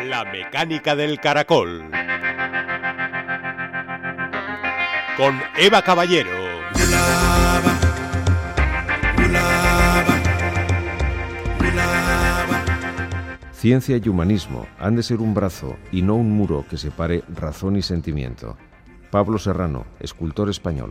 La mecánica del caracol. Con Eva Caballero. Ciencia y humanismo han de ser un brazo y no un muro que separe razón y sentimiento. Pablo Serrano, escultor español.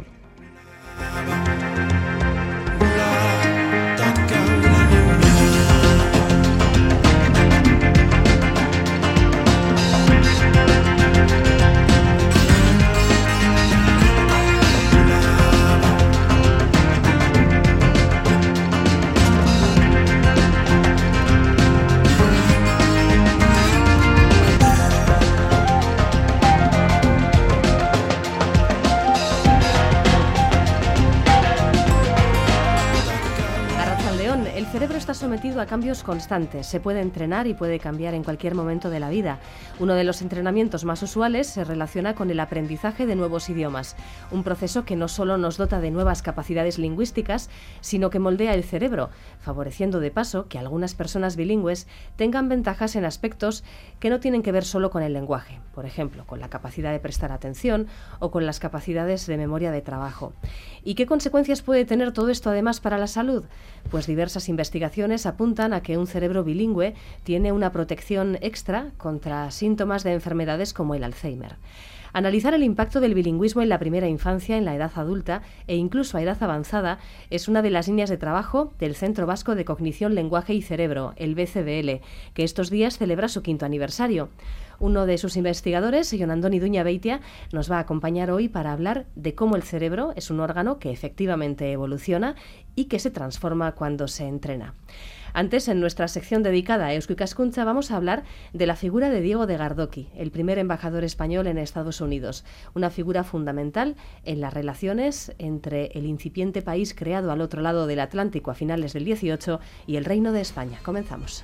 Sometido a cambios constantes, se puede entrenar y puede cambiar en cualquier momento de la vida. Uno de los entrenamientos más usuales se relaciona con el aprendizaje de nuevos idiomas, un proceso que no solo nos dota de nuevas capacidades lingüísticas, sino que moldea el cerebro, favoreciendo de paso que algunas personas bilingües tengan ventajas en aspectos que no tienen que ver solo con el lenguaje, por ejemplo, con la capacidad de prestar atención o con las capacidades de memoria de trabajo. ¿Y qué consecuencias puede tener todo esto además para la salud? Pues diversas investigaciones apuntan a que un cerebro bilingüe tiene una protección extra contra síntomas de enfermedades como el Alzheimer. Analizar el impacto del bilingüismo en la primera infancia, en la edad adulta e incluso a edad avanzada es una de las líneas de trabajo del Centro Vasco de Cognición, Lenguaje y Cerebro, el BCDL, que estos días celebra su 5º aniversario. Uno de sus investigadores, Jon Andoni Duñabeitia, nos va a acompañar hoy para hablar de cómo el cerebro es un órgano que efectivamente evoluciona y que se transforma cuando se entrena. Antes, en nuestra sección dedicada a Eusko Ikaskuntza, vamos a hablar de la figura de Diego de Gardoqui, el primer embajador español en Estados Unidos, una figura fundamental en las relaciones entre el incipiente país creado al otro lado del Atlántico a finales del 18 y el Reino de España. Comenzamos.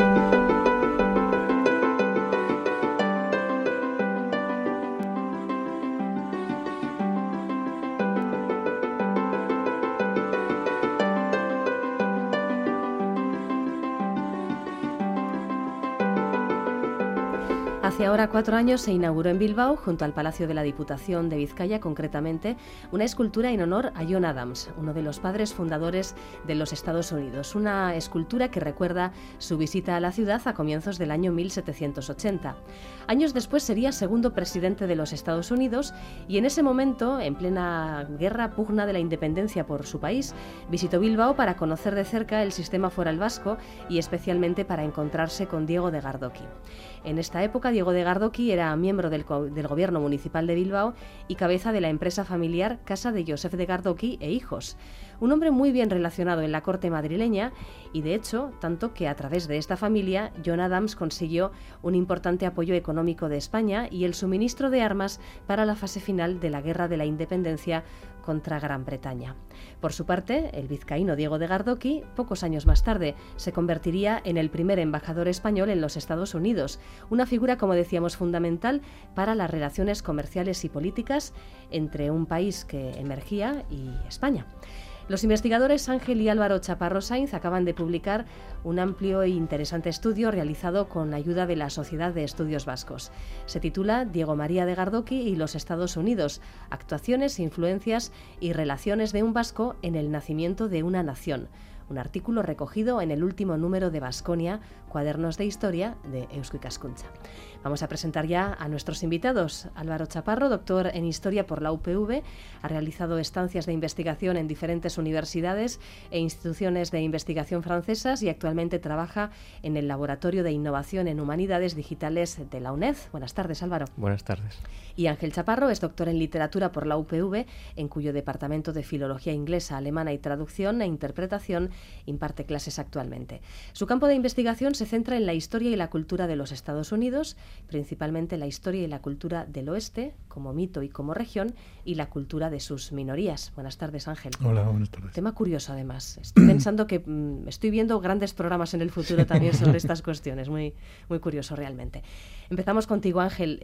Hace ahora 4 años se inauguró en Bilbao, junto al Palacio de la Diputación de Vizcaya, concretamente, una escultura en honor a John Adams, uno de los padres fundadores de los Estados Unidos. Una escultura que recuerda su visita a la ciudad a comienzos del año 1780. Años después sería segundo presidente de los Estados Unidos y en ese momento, en plena guerra pugna de la independencia por su país, visitó Bilbao para conocer de cerca el sistema foral vasco y especialmente para encontrarse con Diego de Gardoqui. En esta época, Diego de Gardoqui era miembro del gobierno municipal de Bilbao y cabeza de la empresa familiar Casa de Josep de Gardoqui e Hijos. Un hombre muy bien relacionado en la corte madrileña y, de hecho, tanto que a través de esta familia, John Adams consiguió un importante apoyo económico de España y el suministro de armas para la fase final de la Guerra de la Independencia contra Gran Bretaña. Por su parte, el vizcaíno Diego de Gardoqui, pocos años más tarde, se convertiría en el primer embajador español en los Estados Unidos, una figura, como decíamos, fundamental para las relaciones comerciales y políticas entre un país que emergía y España. Los investigadores Ángel y Álvaro Chaparro Sainz acaban de publicar un amplio e interesante estudio realizado con ayuda de la Sociedad de Estudios Vascos. Se titula Diego María de Gardoqui y los Estados Unidos: actuaciones, influencias y relaciones de un vasco en el nacimiento de una nación. Un artículo recogido en el último número de Baskonia, Cuadernos de Historia de Eusko Ikaskuntza. Vamos a presentar ya a nuestros invitados. Álvaro Chaparro, doctor en Historia por la UPV, ha realizado estancias de investigación en diferentes universidades e instituciones de investigación francesas y actualmente trabaja en el Laboratorio de Innovación en Humanidades Digitales de la UNED. Buenas tardes, Álvaro. Buenas tardes. Y Ángel Chaparro es doctor en Literatura por la UPV, en cuyo departamento de Filología Inglesa, Alemana y Traducción e Interpretación imparte clases actualmente. Su campo de investigación se centra en la historia y la cultura de los Estados Unidos, principalmente la historia y la cultura del oeste, como mito y como región, y la cultura de sus minorías. Buenas tardes, Ángel. Hola, buenas tardes. Tema curioso, además. Estoy pensando que estoy viendo grandes programas en el futuro también sobre estas cuestiones. Muy, muy curioso, realmente. Empezamos contigo, Ángel.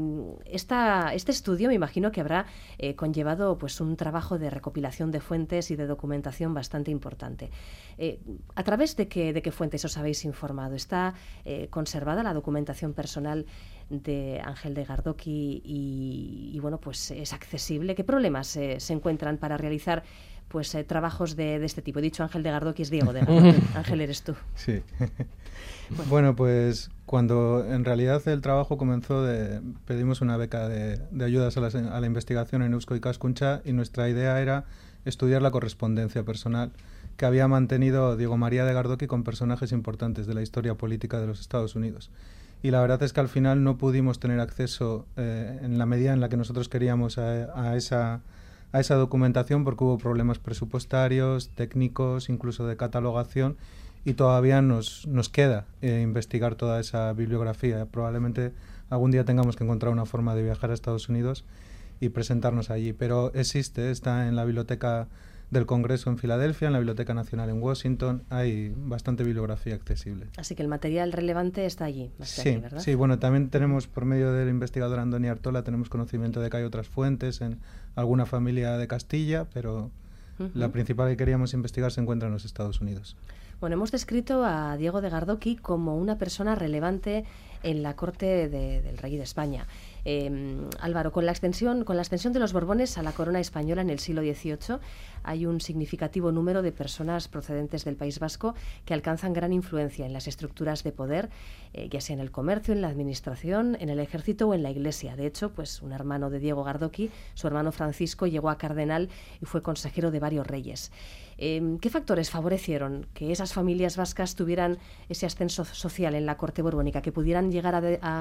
Este estudio me imagino que habrá conllevado pues un trabajo de recopilación de fuentes y de documentación bastante importante. ¿A través de qué fuentes os habéis informado? ¿Está conservada la documentación personal de Ángel de Gardoqui y bueno, pues es accesible? ¿Qué problemas se encuentran para realizar pues trabajos de este tipo? He dicho Ángel de Gardoqui, es Diego de Gardoqui. Ángel, eres tú. Sí. Bueno, pues cuando en realidad el trabajo comenzó, pedimos una beca de ayudas a la investigación en Eusko Ikaskuntza, y nuestra idea era estudiar la correspondencia personal que había mantenido Diego María de Gardoqui con personajes importantes de la historia política de los Estados Unidos. Y la verdad es que al final no pudimos tener acceso en la medida en la que nosotros queríamos a esa documentación, porque hubo problemas presupuestarios, técnicos, incluso de catalogación, y todavía nos queda investigar toda esa bibliografía. Probablemente algún día tengamos que encontrar una forma de viajar a Estados Unidos y presentarnos allí, pero está en la Biblioteca del Congreso en Filadelfia, en la Biblioteca Nacional en Washington, hay bastante bibliografía accesible. Así que el material relevante está allí, sí, allí, ¿verdad? Sí, bueno, también tenemos, por medio del investigador Andoni Artola, tenemos conocimiento de que hay otras fuentes en alguna familia de Castilla, pero la principal que queríamos investigar se encuentra en los Estados Unidos. Bueno, hemos descrito a Diego de Gardoqui como una persona relevante en la corte del rey de España. Álvaro, con la extensión de los Borbones a la corona española en el siglo XVIII, hay un significativo número de personas procedentes del País Vasco que alcanzan gran influencia en las estructuras de poder, ya sea en el comercio, en la administración, en el ejército o en la iglesia. De hecho, pues un hermano de Diego Gardoqui, su hermano Francisco, llegó a cardenal y fue consejero de varios reyes. ¿Qué factores favorecieron que esas familias vascas tuvieran ese ascenso social en la corte borbónica, que pudieran llegar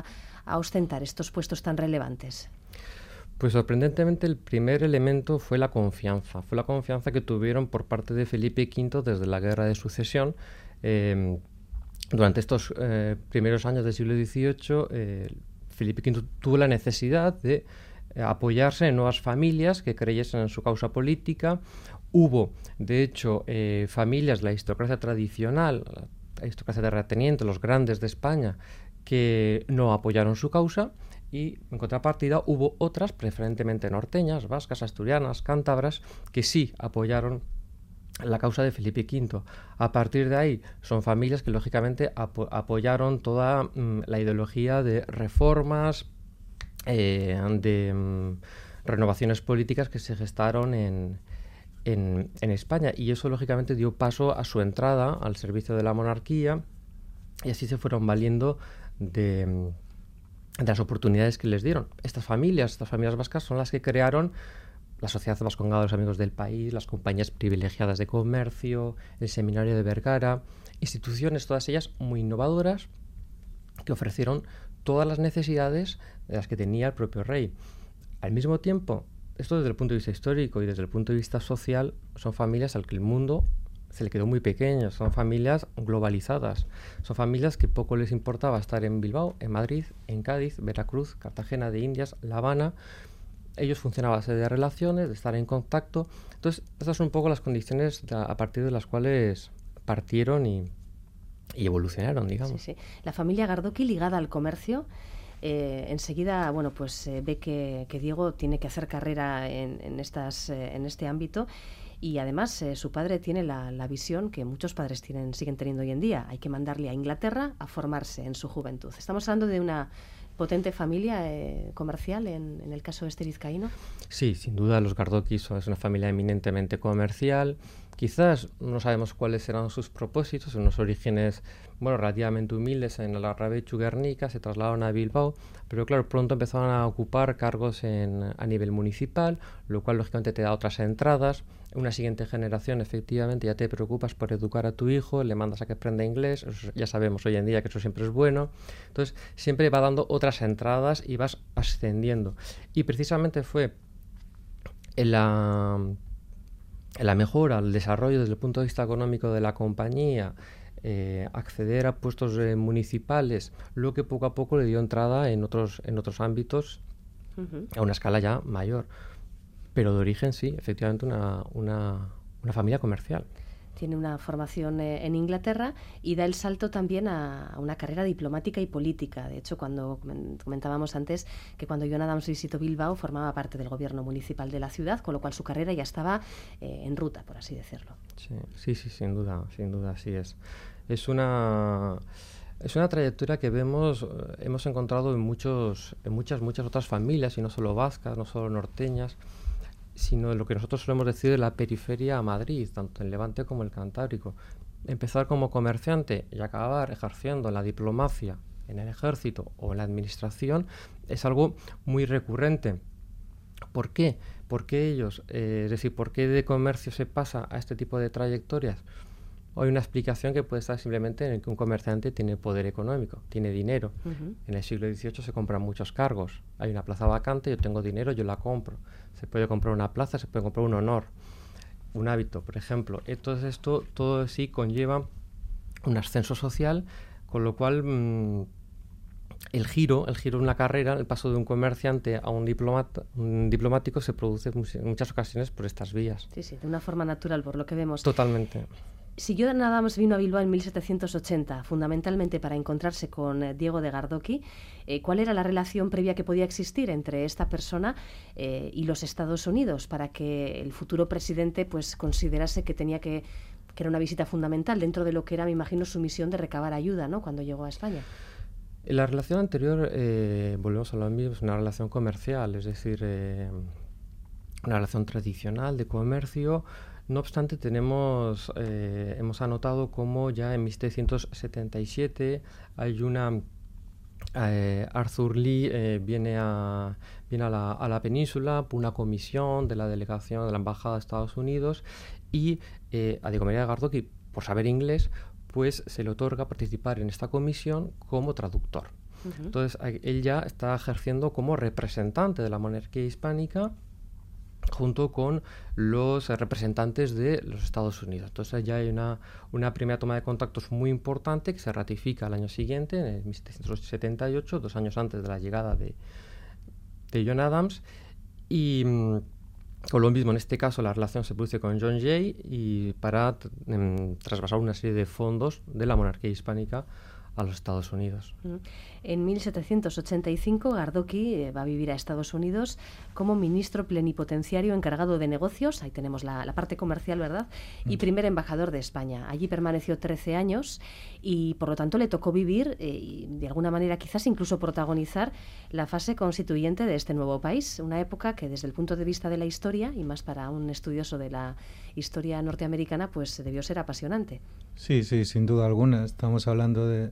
a ostentar estos puestos tan relevantes? Pues sorprendentemente el primer elemento fue la confianza. Fue la confianza que tuvieron por parte de Felipe V desde la Guerra de Sucesión. Durante estos primeros años del siglo XVIII, Felipe V tuvo la necesidad de apoyarse en nuevas familias que creyesen en su causa política. Hubo, de hecho, familias de la aristocracia tradicional, la aristocracia terrateniente, los grandes de España, que no apoyaron su causa, y en contrapartida hubo otras, preferentemente norteñas, vascas, asturianas, cántabras, que sí apoyaron la causa de Felipe V. A partir de ahí son familias que lógicamente apoyaron toda la ideología de reformas, renovaciones políticas que se gestaron en España, y eso lógicamente dio paso a su entrada al servicio de la monarquía, y así se fueron valiendo de las oportunidades que les dieron. Estas familias vascas son las que crearon la Sociedad Vascongada de los Amigos del País, las compañías privilegiadas de comercio, el Seminario de Vergara, instituciones todas ellas muy innovadoras que ofrecieron todas las necesidades de las que tenía el propio rey. Al mismo tiempo, esto desde el punto de vista histórico y desde el punto de vista social, son familias al que el mundo se le quedó muy pequeño, son familias globalizadas, son familias que poco les importaba estar en Bilbao, en Madrid, en Cádiz, Veracruz, Cartagena de Indias, La Habana. Ellos funcionaban a base de relaciones, de estar en contacto. Entonces, estas son un poco las condiciones a partir de las cuales partieron y evolucionaron, digamos. Sí, sí. La familia Gardoqui ligada al comercio, enseguida, bueno, pues ve que Diego tiene que hacer carrera en este ámbito. Y además su padre tiene la visión que muchos padres siguen teniendo hoy en día. Hay que mandarle a Inglaterra a formarse en su juventud. Estamos hablando de una potente familia comercial en el caso este vizcaíno. Sí, sin duda los Gardoqui es una familia eminentemente comercial. Quizás no sabemos cuáles eran sus propósitos, unos orígenes relativamente humildes en Larrabechu, Guernica, se trasladaron a Bilbao, pero claro, pronto empezaron a ocupar cargos a nivel municipal, lo cual lógicamente te da otras entradas. Una siguiente generación, efectivamente, ya te preocupas por educar a tu hijo, le mandas a que aprenda inglés, ya sabemos hoy en día que eso siempre es bueno. Entonces, siempre va dando otras entradas y vas ascendiendo. Y precisamente fue en la mejora, el desarrollo desde el punto de vista económico de la compañía, acceder a puestos municipales, lo que poco a poco le dio entrada en otros ámbitos a una escala ya mayor. Pero de origen sí, efectivamente una familia comercial. tiene una formación en Inglaterra y da el salto también a una carrera diplomática y política. De hecho, cuando comentábamos antes que cuando John Adams visitó Bilbao formaba parte del gobierno municipal de la ciudad, con lo cual su carrera ya estaba en ruta, por así decirlo. Sí, sin duda, así es. Es una trayectoria que hemos encontrado en muchas otras familias, y no solo vascas, no solo norteñas, sino lo que nosotros solemos decir de la periferia a Madrid, tanto en Levante como el Cantábrico. Empezar como comerciante y acabar ejerciendo en la diplomacia, en el ejército o en la administración es algo muy recurrente. ¿Por qué? ¿Por qué ellos? Es decir, ¿por qué de comercio se pasa a este tipo de trayectorias? Hay una explicación que puede estar simplemente en el que un comerciante tiene poder económico, tiene dinero. En el siglo XVIII se compran muchos cargos. Hay una plaza vacante, yo tengo dinero, yo la compro. Se puede comprar una plaza, se puede comprar un honor, un hábito, por ejemplo. Entonces esto todo sí conlleva un ascenso social, con lo cual el giro de una carrera, el paso de un comerciante a un diplomático se produce en muchas ocasiones por estas vías. Sí, de una forma natural, por lo que vemos. Totalmente. Si John Adams vino a Bilbao en 1780, fundamentalmente para encontrarse con Diego de Gardoqui, ¿cuál era la relación previa que podía existir entre esta persona y los Estados Unidos para que el futuro presidente pues considerase que era una visita fundamental dentro de lo que era, me imagino, su misión de recabar ayuda, ¿no?, cuando llegó a España? La relación anterior, volvemos a lo mismo, es una relación comercial, es decir, una relación tradicional de comercio. No obstante, hemos anotado cómo ya en 1777 hay Arthur Lee viene a la península por una comisión de la delegación de la Embajada de Estados Unidos y a Diego María de Gardoqui, por saber inglés, pues se le otorga participar en esta comisión como traductor. Entonces, él ya está ejerciendo como representante de la monarquía hispánica junto con los representantes de los Estados Unidos. Entonces ya hay una primera toma de contactos muy importante que se ratifica al año siguiente, en 1778, 2 años antes de la llegada de John Adams, y con lo mismo, en este caso la relación se produce con John Jay y para trasvasar una serie de fondos de la monarquía hispánica a los Estados Unidos. En 1785 Gardoqui va a vivir a Estados Unidos como ministro plenipotenciario encargado de negocios, ahí tenemos la parte comercial, ¿verdad?, y primer embajador de España. Allí permaneció 13 años y por lo tanto le tocó vivir y de alguna manera quizás incluso protagonizar la fase constituyente de este nuevo país, una época que desde el punto de vista de la historia, y más para un estudioso de la historia norteamericana, pues debió ser apasionante. Sí, sin duda alguna. Estamos hablando de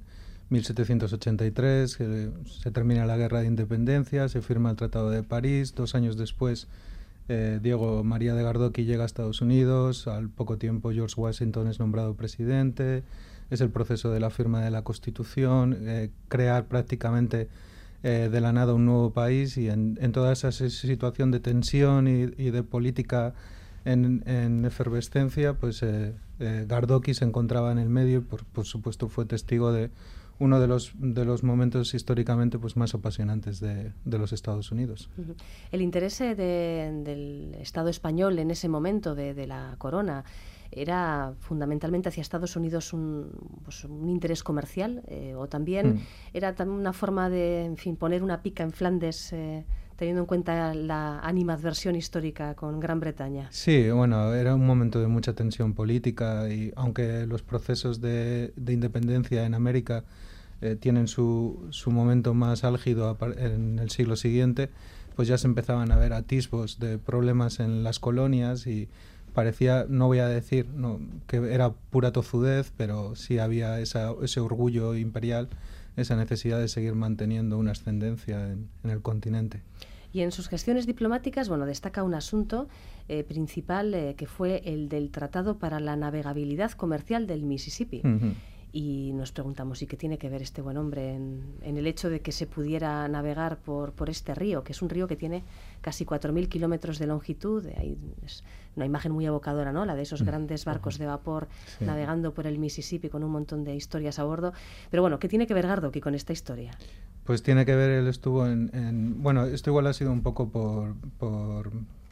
1783, que se termina la Guerra de Independencia, se firma el Tratado de París. 2 años después, Diego María de Gardoqui llega a Estados Unidos. Al poco tiempo, George Washington es nombrado presidente. Es el proceso de la firma de la Constitución, crear prácticamente de la nada un nuevo país, y en toda esa situación de tensión y de política en efervescencia, pues Gardoqui se encontraba en el medio y por supuesto fue testigo de uno de los momentos históricamente pues más apasionantes de los Estados Unidos. El interés del Estado español en ese momento de la corona era fundamentalmente hacia Estados Unidos un interés comercial, o también era una forma de, en fin, poner una pica en Flandes, teniendo en cuenta la animadversión histórica con Gran Bretaña. Sí, bueno, era un momento de mucha tensión política, y aunque los procesos de independencia en América tienen su momento más álgido en el siglo siguiente, pues ya se empezaban a ver atisbos de problemas en las colonias y parecía, no voy a decir que era pura tozudez, pero sí había ese orgullo imperial, esa necesidad de seguir manteniendo una ascendencia en el continente. Y en sus gestiones diplomáticas, destaca un asunto principal que fue el del Tratado para la Navegabilidad Comercial del Mississippi. Y nos preguntamos, ¿y qué tiene que ver este buen hombre en el hecho de que se pudiera navegar por este río, que es un río que tiene casi 4.000 kilómetros de longitud? Ahí es una imagen muy evocadora, ¿no?, la de esos grandes barcos de vapor navegando por el Mississippi con un montón de historias a bordo. Pero bueno, ¿qué tiene que ver Gardoqui con esta historia? Pues tiene que ver, él estuvo bueno, esto igual ha sido un poco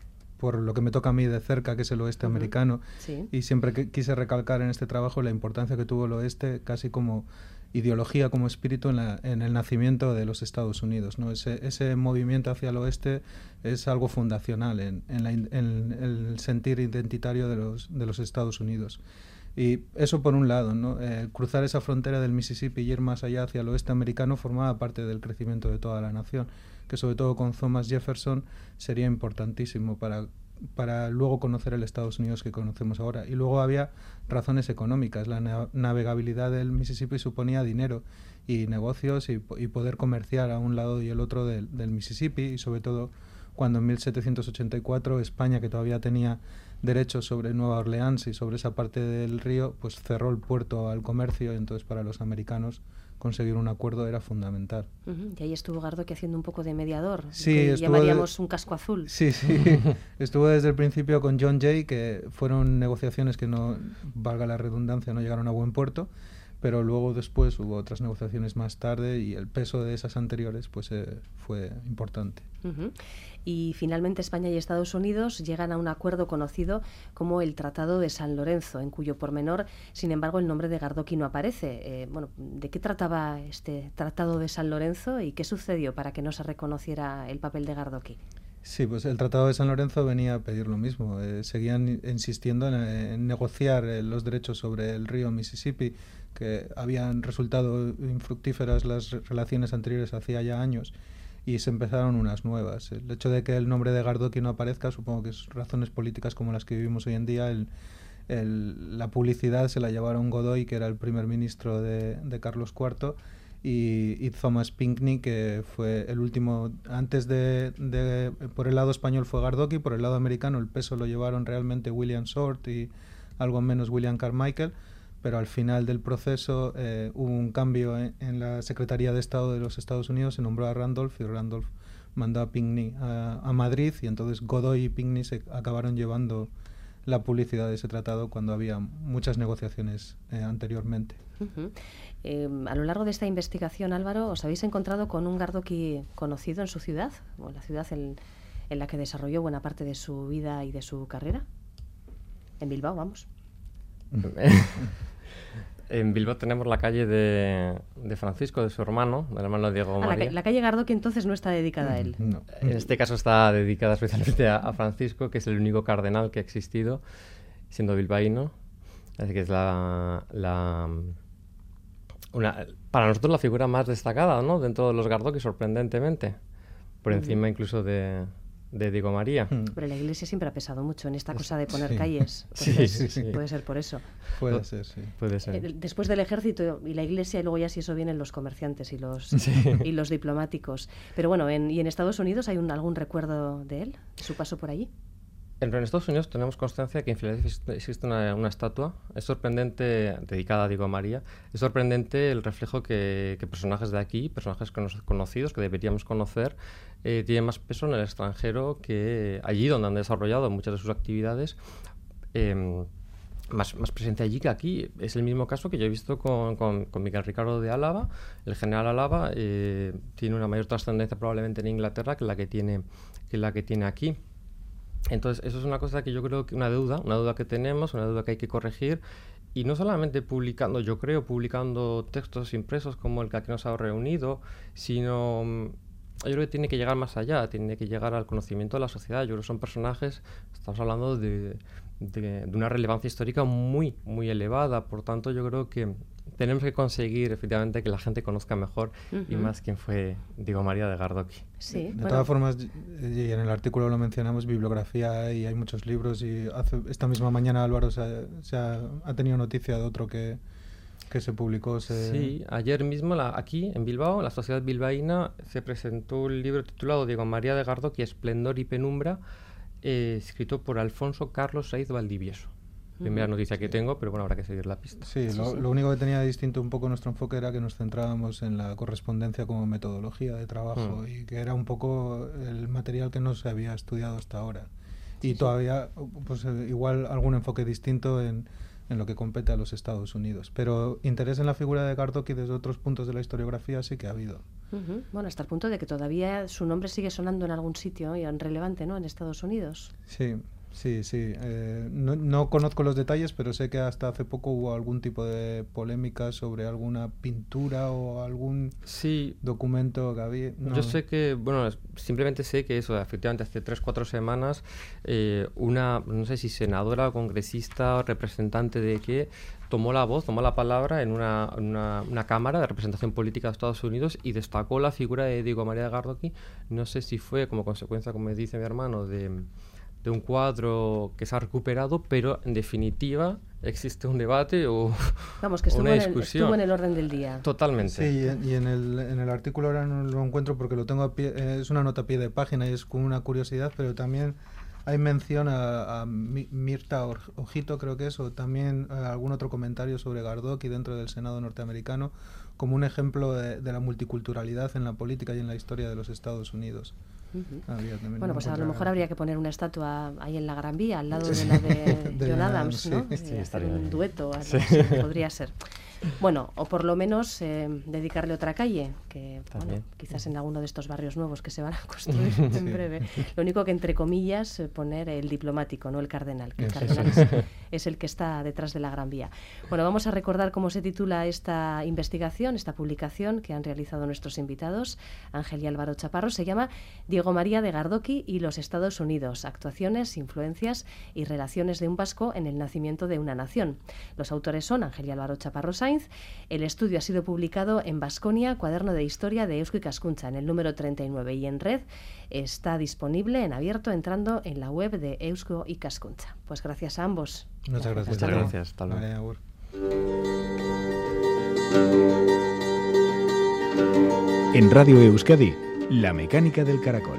por lo que me toca a mí de cerca, que es el oeste americano, Sí. y siempre quise recalcar en este trabajo la importancia que tuvo el oeste casi como ideología, como espíritu en el nacimiento de los Estados Unidos, ¿no? Ese movimiento hacia el oeste es algo fundacional en el sentir identitario de los Estados Unidos. Y eso por un lado, ¿no? Cruzar esa frontera del Mississippi y ir más allá hacia el oeste americano formaba parte del crecimiento de toda la nación, que sobre todo con Thomas Jefferson sería importantísimo para luego conocer el Estados Unidos que conocemos ahora. Y luego había razones económicas. La navegabilidad del Mississippi suponía dinero y negocios y poder comerciar a un lado y el otro del Mississippi, y sobre todo cuando en 1784 España, que todavía tenía derechos sobre Nueva Orleans y sobre esa parte del río, pues cerró el puerto al comercio, y entonces para los americanos conseguir un acuerdo era fundamental. Y ahí estuvo Gardoqui haciendo un poco de mediador, sí, que llamaríamos un casco azul. Sí, estuvo desde el principio con John Jay, que fueron negociaciones que no, valga la redundancia, no llegaron a buen puerto, pero luego después hubo otras negociaciones más tarde y el peso de esas anteriores pues fue importante. Y finalmente España y Estados Unidos llegan a un acuerdo conocido como el Tratado de San Lorenzo, en cuyo pormenor, sin embargo, el nombre de Gardoqui no aparece. ¿De qué trataba este Tratado de San Lorenzo y qué sucedió para que no se reconociera el papel de Gardoqui? Sí, pues el Tratado de San Lorenzo venía a pedir lo mismo. Seguían insistiendo en negociar los derechos sobre el río Mississippi, que habían resultado infructíferas las relaciones anteriores hacía ya años, y se empezaron unas nuevas. El hecho de que el nombre de Gardoqui no aparezca, supongo que es razones políticas como las que vivimos hoy en día. La publicidad se la llevaron Godoy, que era el primer ministro de Carlos IV, y Thomas Pinckney, que fue el último. Antes por el lado español fue Gardoqui, por el lado americano el peso lo llevaron realmente William Short y algo menos William Carmichael, pero al final del proceso hubo un cambio en la Secretaría de Estado de los Estados Unidos, se nombró a Randolph, y Randolph mandó a Pinckney a Madrid, y entonces Godoy y Pinckney se acabaron llevando la publicidad de ese tratado cuando había muchas negociaciones anteriormente. A lo largo de esta investigación, Álvaro, ¿os habéis encontrado con un Gardoqui conocido en su ciudad, o en la ciudad en la que desarrolló buena parte de su vida y de su carrera? En Bilbao, vamos. En Bilbao tenemos la calle de Francisco, de su hermano, del hermano Diego María. La calle Gardoqui entonces no está dedicada a él. No. En este caso está dedicada especialmente a Francisco, que es el único cardenal que ha existido, siendo bilbaíno. Así que es para nosotros la figura más destacada, ¿no?, dentro de los Gardoqui, sorprendentemente. Por encima incluso de Diego María. Pero la Iglesia siempre ha pesado mucho en esta cosa de poner calles. Sí. Puede ser por eso. Puede ser, sí. Puede ser. Después del ejército y la Iglesia, y luego ya si eso vienen los comerciantes y los diplomáticos. Pero bueno, ¿y en Estados Unidos hay algún recuerdo de él, su paso por allí? En Estados Unidos tenemos constancia de que en Filadelfia existe una estatua. Es sorprendente, dedicada a Diego María. Es sorprendente el reflejo que personajes de aquí, personajes conocidos, que deberíamos conocer, tienen más peso en el extranjero que allí donde han desarrollado muchas de sus actividades. Más presencia allí que aquí. Es el mismo caso que yo he visto con Miguel Ricardo de Álava. El general Álava tiene una mayor trascendencia probablemente en Inglaterra que la que tiene aquí. Entonces, eso es una cosa que yo creo que una deuda que tenemos, una deuda que hay que corregir, y no solamente publicando textos impresos como el que aquí nos ha reunido, sino yo creo que tiene que llegar más allá, tiene que llegar al conocimiento de la sociedad. Yo creo que son personajes, estamos hablando de una relevancia histórica muy, muy elevada. Por tanto, yo creo que tenemos que conseguir efectivamente que la gente conozca mejor y más quién fue Diego María de Gardoqui. Sí, de todas formas, y en el artículo lo mencionamos, bibliografía, y hay muchos libros, y esta misma mañana Álvaro ha tenido noticia de otro que se publicó. Sí, ayer mismo aquí en Bilbao, en la Sociedad Bilbaína, se presentó un libro titulado Diego María de Gardoqui, Esplendor y Penumbra, escrito por Alfonso Carlos Saiz Valdivieso. Primera noticia que tengo, pero bueno, habrá que seguir la pista. Sí, lo único que tenía distinto un poco nuestro enfoque era que nos centrábamos en la correspondencia como metodología de trabajo y que era un poco el material que no se había estudiado hasta ahora. Y todavía, pues igual algún enfoque distinto en en lo que compete a los Estados Unidos. Pero interés en la figura de Gardoqui desde otros puntos de la historiografía sí que ha habido. Bueno, hasta el punto de que todavía su nombre sigue sonando en algún sitio y relevante, ¿no?, en Estados Unidos. Sí. No conozco los detalles, pero sé que hasta hace poco hubo algún tipo de polémica sobre alguna pintura o algún documento que había. No. Yo sé que, simplemente sé que eso, efectivamente, hace 3-4 semanas, una, no sé si senadora o congresista o representante de qué, tomó la palabra en una cámara de representación política de Estados Unidos y destacó la figura de Diego María de Gardoqui. No sé si fue como consecuencia, como me dice mi hermano, de un cuadro que se ha recuperado, pero en definitiva existe un debate o que una discusión. Estuvo en el orden del día. Totalmente. Sí, y en el artículo ahora no lo encuentro porque lo tengo a pie, es una nota a pie de página y es como una curiosidad, pero también hay mención a Mirta Ojito, creo que es, o también algún otro comentario sobre Gardoqui dentro del Senado norteamericano, como un ejemplo de la multiculturalidad en la política y en la historia de los Estados Unidos. Pues a lo mejor habría que poner una estatua ahí en la Gran Vía, al lado de la de John Adams, ¿no? Hacer un dueto, podría ser. Bueno, o por lo menos dedicarle otra calle, que quizás en alguno de estos barrios nuevos que se van a construir en breve. Lo único que, entre comillas, poner el diplomático, no el cardenal, que el cardenal es el que está detrás de la Gran Vía. Bueno, vamos a recordar cómo se titula esta investigación, esta publicación que han realizado nuestros invitados, Ángel y Álvaro Chaparro. Se llama Diego María de Gardoqui y los Estados Unidos, actuaciones, influencias y relaciones de un vasco en el nacimiento de una nación. Los autores son Ángel y Álvaro Chaparro Sainz. El estudio ha sido publicado en Baskonia, Cuaderno de Historia de Eusko Ikaskuntza, en el número 39, y en red está disponible en abierto entrando en la web de Eusko Ikaskuntza. Pues gracias a ambos. Muchas gracias. Muchas gracias. Hasta luego. En Radio Euskadi, La Mecánica del Caracol.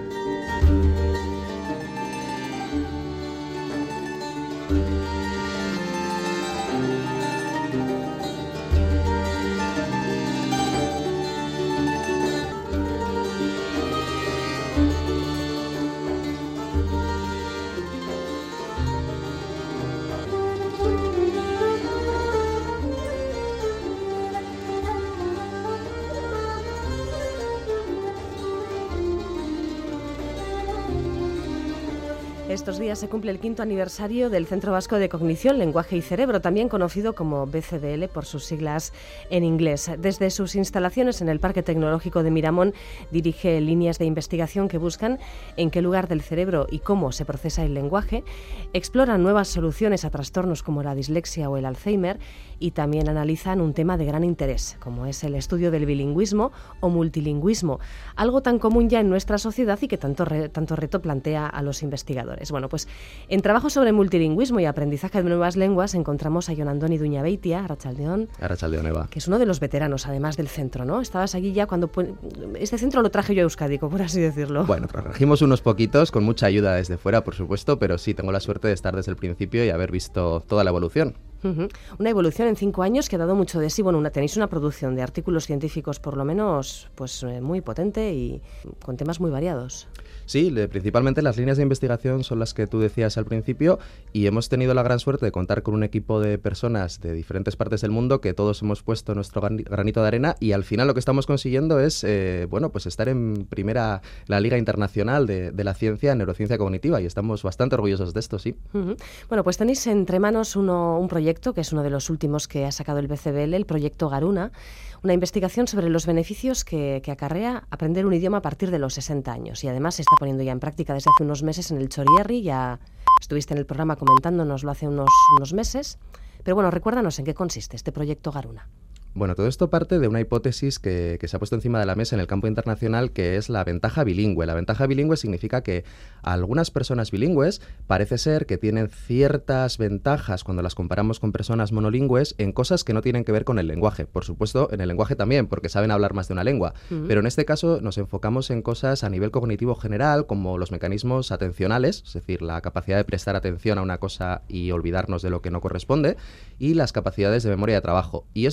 Estos días se cumple el 5º aniversario del Centro Vasco de Cognición, Lenguaje y Cerebro, también conocido como BCDL por sus siglas en inglés. Desde sus instalaciones en el Parque Tecnológico de Miramón dirige líneas de investigación que buscan en qué lugar del cerebro y cómo se procesa el lenguaje, exploran nuevas soluciones a trastornos como la dislexia o el Alzheimer y también analizan un tema de gran interés, como es el estudio del bilingüismo o multilingüismo, algo tan común ya en nuestra sociedad y que tanto reto plantea a los investigadores. Bueno, pues en trabajo sobre multilingüismo y aprendizaje de nuevas lenguas encontramos a Jon Andoni Duñabeitia, Arratsaldeon, Eva, que es uno de los veteranos, además del centro, ¿no? Estabas allí ya cuando... Este centro lo traje yo a Euskadi, por así decirlo. Bueno, trajimos unos poquitos, con mucha ayuda desde fuera, por supuesto, pero sí, tengo la suerte de estar desde el principio y haber visto toda la evolución. Una evolución en 5 años que ha dado mucho de sí. Bueno, tenéis una producción de artículos científicos, por lo menos, pues muy potente y con temas muy variados. Sí, principalmente las líneas de investigación son las que tú decías al principio y hemos tenido la gran suerte de contar con un equipo de personas de diferentes partes del mundo que todos hemos puesto nuestro granito de arena y al final lo que estamos consiguiendo es pues estar en primera la Liga Internacional de la Ciencia en Neurociencia Cognitiva y estamos bastante orgullosos de esto, sí. Bueno, pues tenéis entre manos un proyecto que es uno de los últimos que ha sacado el BCBL, el proyecto Garuna, una investigación sobre los beneficios que acarrea aprender un idioma a partir de los 60 años y además se está poniendo ya en práctica desde hace unos meses en el Chorierri. Ya estuviste en el programa comentándonoslo hace unos meses, pero bueno, recuérdanos en qué consiste este proyecto Garuna. Bueno, todo esto parte de una hipótesis que se ha puesto encima de la mesa en el campo internacional, que es la ventaja bilingüe. La ventaja bilingüe significa que algunas personas bilingües parece ser que tienen ciertas ventajas cuando las comparamos con personas monolingües en cosas que no tienen que ver con el lenguaje. Por supuesto, en el lenguaje también, porque saben hablar más de una lengua. Pero en este caso nos enfocamos en cosas a nivel cognitivo general, como los mecanismos atencionales, es decir, la capacidad de prestar atención a una cosa y olvidarnos de lo que no corresponde, y las capacidades de memoria de trabajo. Y esto parece ser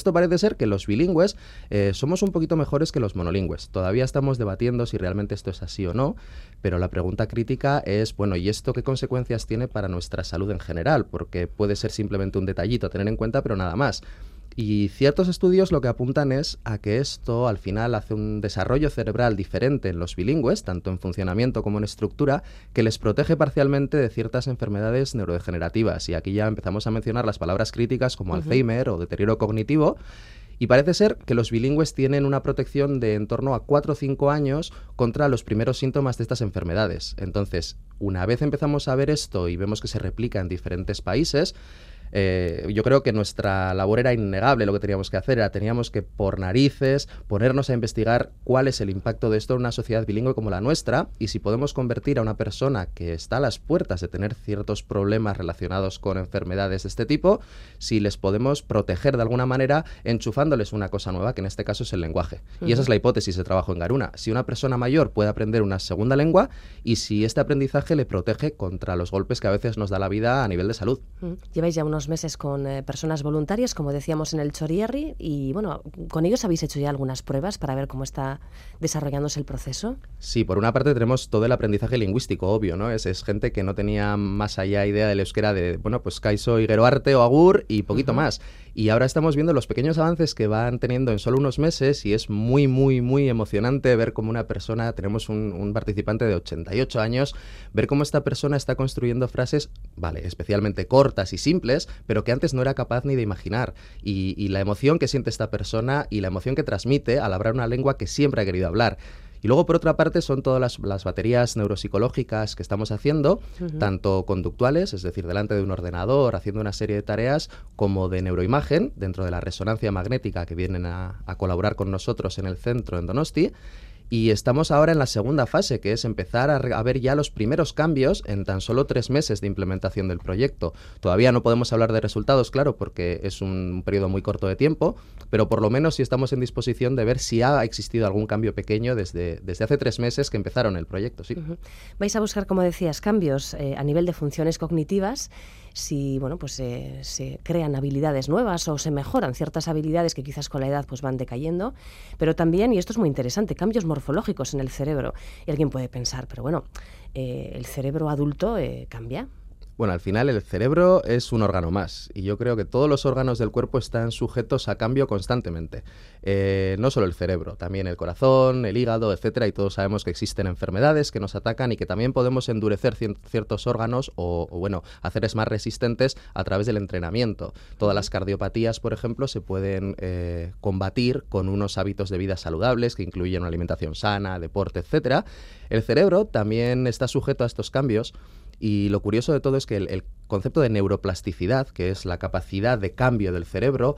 ser que los bilingües somos un poquito mejores que los monolingües. Todavía estamos debatiendo si realmente esto es así o no, pero la pregunta crítica es, bueno, ¿y esto qué consecuencias tiene para nuestra salud en general? Porque puede ser simplemente un detallito a tener en cuenta, pero nada más. Y ciertos estudios lo que apuntan es a que esto al final hace un desarrollo cerebral diferente en los bilingües, tanto en funcionamiento como en estructura, que les protege parcialmente de ciertas enfermedades neurodegenerativas. Y aquí ya empezamos a mencionar las palabras críticas como Alzheimer o deterioro cognitivo. Y parece ser que los bilingües tienen una protección de en torno a 4 o 5 años contra los primeros síntomas de estas enfermedades. Entonces, una vez empezamos a ver esto y vemos que se replica en diferentes países, yo creo que nuestra labor era innegable. Lo que teníamos que hacer teníamos que, por narices, ponernos a investigar cuál es el impacto de esto en una sociedad bilingüe como la nuestra, y si podemos convertir a una persona que está a las puertas de tener ciertos problemas relacionados con enfermedades de este tipo, si les podemos proteger de alguna manera enchufándoles una cosa nueva, que en este caso es el lenguaje. Y esa es la hipótesis de trabajo en Garuna. Si una persona mayor puede aprender una segunda lengua y si este aprendizaje le protege contra los golpes que a veces nos da la vida a nivel de salud. Lleváis ya unos meses con personas voluntarias, como decíamos, en el Chorierri, y bueno, ¿con ellos habéis hecho ya algunas pruebas para ver cómo está desarrollándose el proceso? Sí, por una parte tenemos todo el aprendizaje lingüístico, obvio, ¿no? Es gente que no tenía más allá idea del euskera de, bueno, pues kaiso y gero arte o agur y poquito más. Y ahora estamos viendo los pequeños avances que van teniendo en solo unos meses, y es muy, muy, muy emocionante ver cómo una persona, tenemos un participante de 88 años, ver cómo esta persona está construyendo frases, vale, especialmente cortas y simples, pero que antes no era capaz ni de imaginar. Y la emoción que siente esta persona y la emoción que transmite al hablar una lengua que siempre ha querido hablar. Y luego, por otra parte, son todas las baterías neuropsicológicas que estamos haciendo, tanto conductuales, es decir, delante de un ordenador, haciendo una serie de tareas, como de neuroimagen, dentro de la resonancia magnética que vienen a colaborar con nosotros en el centro en Donosti. Y estamos ahora en la segunda fase, que es empezar a ver ya los primeros cambios en tan solo 3 meses de implementación del proyecto. Todavía no podemos hablar de resultados, claro, porque es un periodo muy corto de tiempo, pero por lo menos sí estamos en disposición de ver si ha existido algún cambio pequeño desde hace 3 meses que empezaron el proyecto. Sí. Vais a buscar, como decías, cambios a nivel de funciones cognitivas. Si bueno, pues se crean habilidades nuevas o se mejoran ciertas habilidades que quizás con la edad pues van decayendo, pero también, y esto es muy interesante, cambios morfológicos en el cerebro. Y alguien puede pensar, pero bueno, ¿el cerebro adulto cambia? Bueno, al final el cerebro es un órgano más, y yo creo que todos los órganos del cuerpo están sujetos a cambio constantemente. No solo el cerebro, también el corazón, el hígado, etcétera, y todos sabemos que existen enfermedades que nos atacan y que también podemos endurecer ciertos órganos o bueno, hacerles más resistentes a través del entrenamiento. Todas las cardiopatías, por ejemplo, se pueden combatir con unos hábitos de vida saludables que incluyen una alimentación sana, deporte, etcétera. El cerebro también está sujeto a estos cambios. Y lo curioso de todo es que el concepto de neuroplasticidad, que es la capacidad de cambio del cerebro,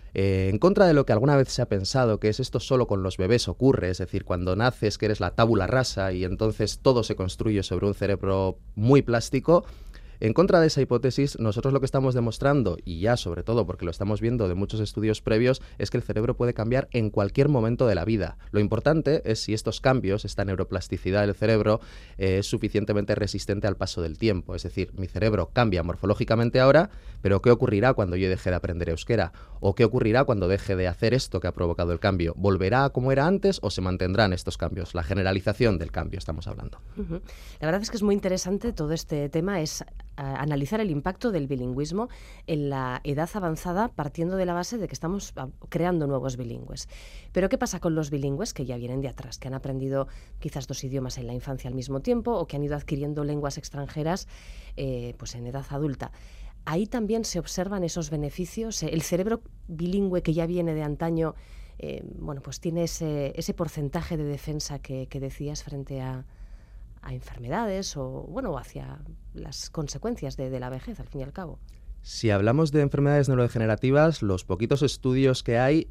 en contra de lo que alguna vez se ha pensado, que es esto solo con los bebés ocurre, es decir, cuando naces que eres la tabula rasa y entonces todo se construye sobre un cerebro muy plástico. En contra de esa hipótesis, nosotros lo que estamos demostrando, y ya sobre todo porque lo estamos viendo de muchos estudios previos, es que el cerebro puede cambiar en cualquier momento de la vida. Lo importante es si estos cambios, esta neuroplasticidad del cerebro, es suficientemente resistente al paso del tiempo. Es decir, mi cerebro cambia morfológicamente ahora, pero ¿qué ocurrirá cuando yo deje de aprender euskera? ¿O qué ocurrirá cuando deje de hacer esto que ha provocado el cambio? ¿Volverá a como era antes o se mantendrán estos cambios? La generalización del cambio estamos hablando. La verdad es que es muy interesante todo este tema, es analizar el impacto del bilingüismo en la edad avanzada, partiendo de la base de que estamos creando nuevos bilingües. Pero ¿qué pasa con los bilingües que ya vienen de atrás, que han aprendido quizás 2 idiomas en la infancia al mismo tiempo o que han ido adquiriendo lenguas extranjeras pues en edad adulta? Ahí también se observan esos beneficios. El cerebro bilingüe que ya viene de antaño, bueno, pues tiene ese porcentaje de defensa que decías frente a enfermedades o bueno, hacia las consecuencias de la vejez, al fin y al cabo. Si hablamos de enfermedades neurodegenerativas, los poquitos estudios que hay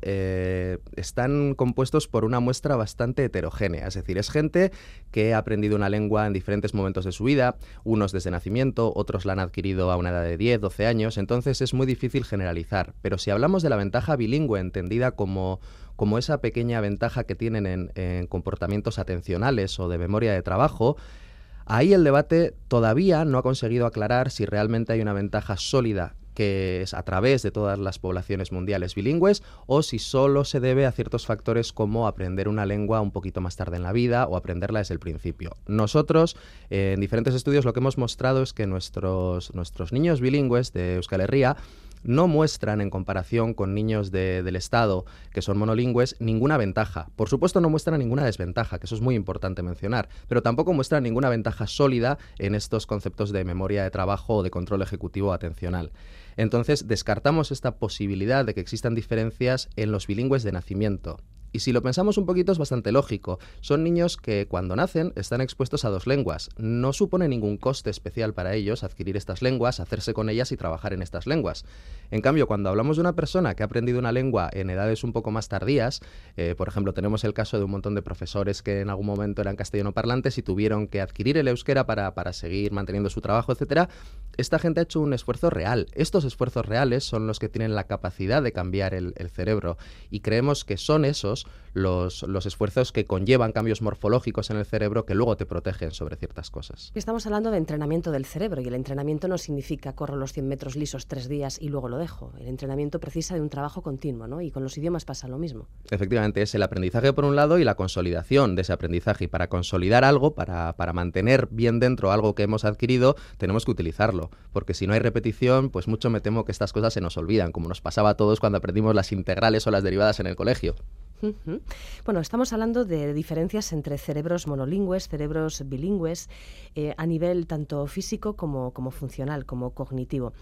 están compuestos por una muestra bastante heterogénea. Es decir, es gente que ha aprendido una lengua en diferentes momentos de su vida, unos desde nacimiento, otros la han adquirido a una edad de 10, 12 años, entonces es muy difícil generalizar. Pero si hablamos de la ventaja bilingüe, entendida como esa pequeña ventaja que tienen en comportamientos atencionales o de memoria de trabajo, ahí el debate todavía no ha conseguido aclarar si realmente hay una ventaja sólida que es a través de todas las poblaciones mundiales bilingües, o si solo se debe a ciertos factores como aprender una lengua un poquito más tarde en la vida o aprenderla desde el principio. Nosotros, en diferentes estudios, lo que hemos mostrado es que nuestros niños bilingües de Euskal Herria no muestran, en comparación con niños del Estado que son monolingües, ninguna ventaja. Por supuesto, no muestran ninguna desventaja, que eso es muy importante mencionar, pero tampoco muestran ninguna ventaja sólida en estos conceptos de memoria de trabajo o de control ejecutivo atencional. Entonces, descartamos esta posibilidad de que existan diferencias en los bilingües de nacimiento. Y si lo pensamos un poquito es bastante lógico. Son niños que cuando nacen están expuestos a 2 lenguas. No supone ningún coste especial para ellos adquirir estas lenguas, hacerse con ellas y trabajar en estas lenguas. En cambio, cuando hablamos de una persona que ha aprendido una lengua en edades un poco más tardías, por ejemplo, tenemos el caso de un montón de profesores que en algún momento eran castellanoparlantes y tuvieron que adquirir el euskera para seguir manteniendo su trabajo, etcétera. Esta gente ha hecho un esfuerzo real. Estos esfuerzos reales son los que tienen la capacidad de cambiar el cerebro, y creemos que son esos los esfuerzos que conllevan cambios morfológicos en el cerebro que luego te protegen sobre ciertas cosas. Estamos hablando de entrenamiento del cerebro, y el entrenamiento no significa corro los 100 metros lisos 3 días y luego lo dejo. El entrenamiento precisa de un trabajo continuo, ¿no? Y con los idiomas pasa lo mismo. Efectivamente, es el aprendizaje por un lado y la consolidación de ese aprendizaje. Y para consolidar algo, para mantener bien dentro algo que hemos adquirido, tenemos que utilizarlo. Porque si no hay repetición, pues mucho me temo que estas cosas se nos olvidan, como nos pasaba a todos cuando aprendimos las integrales o las derivadas en el colegio. Bueno, estamos hablando de diferencias entre cerebros monolingües, cerebros bilingües, a nivel tanto físico como funcional, como cognitivo.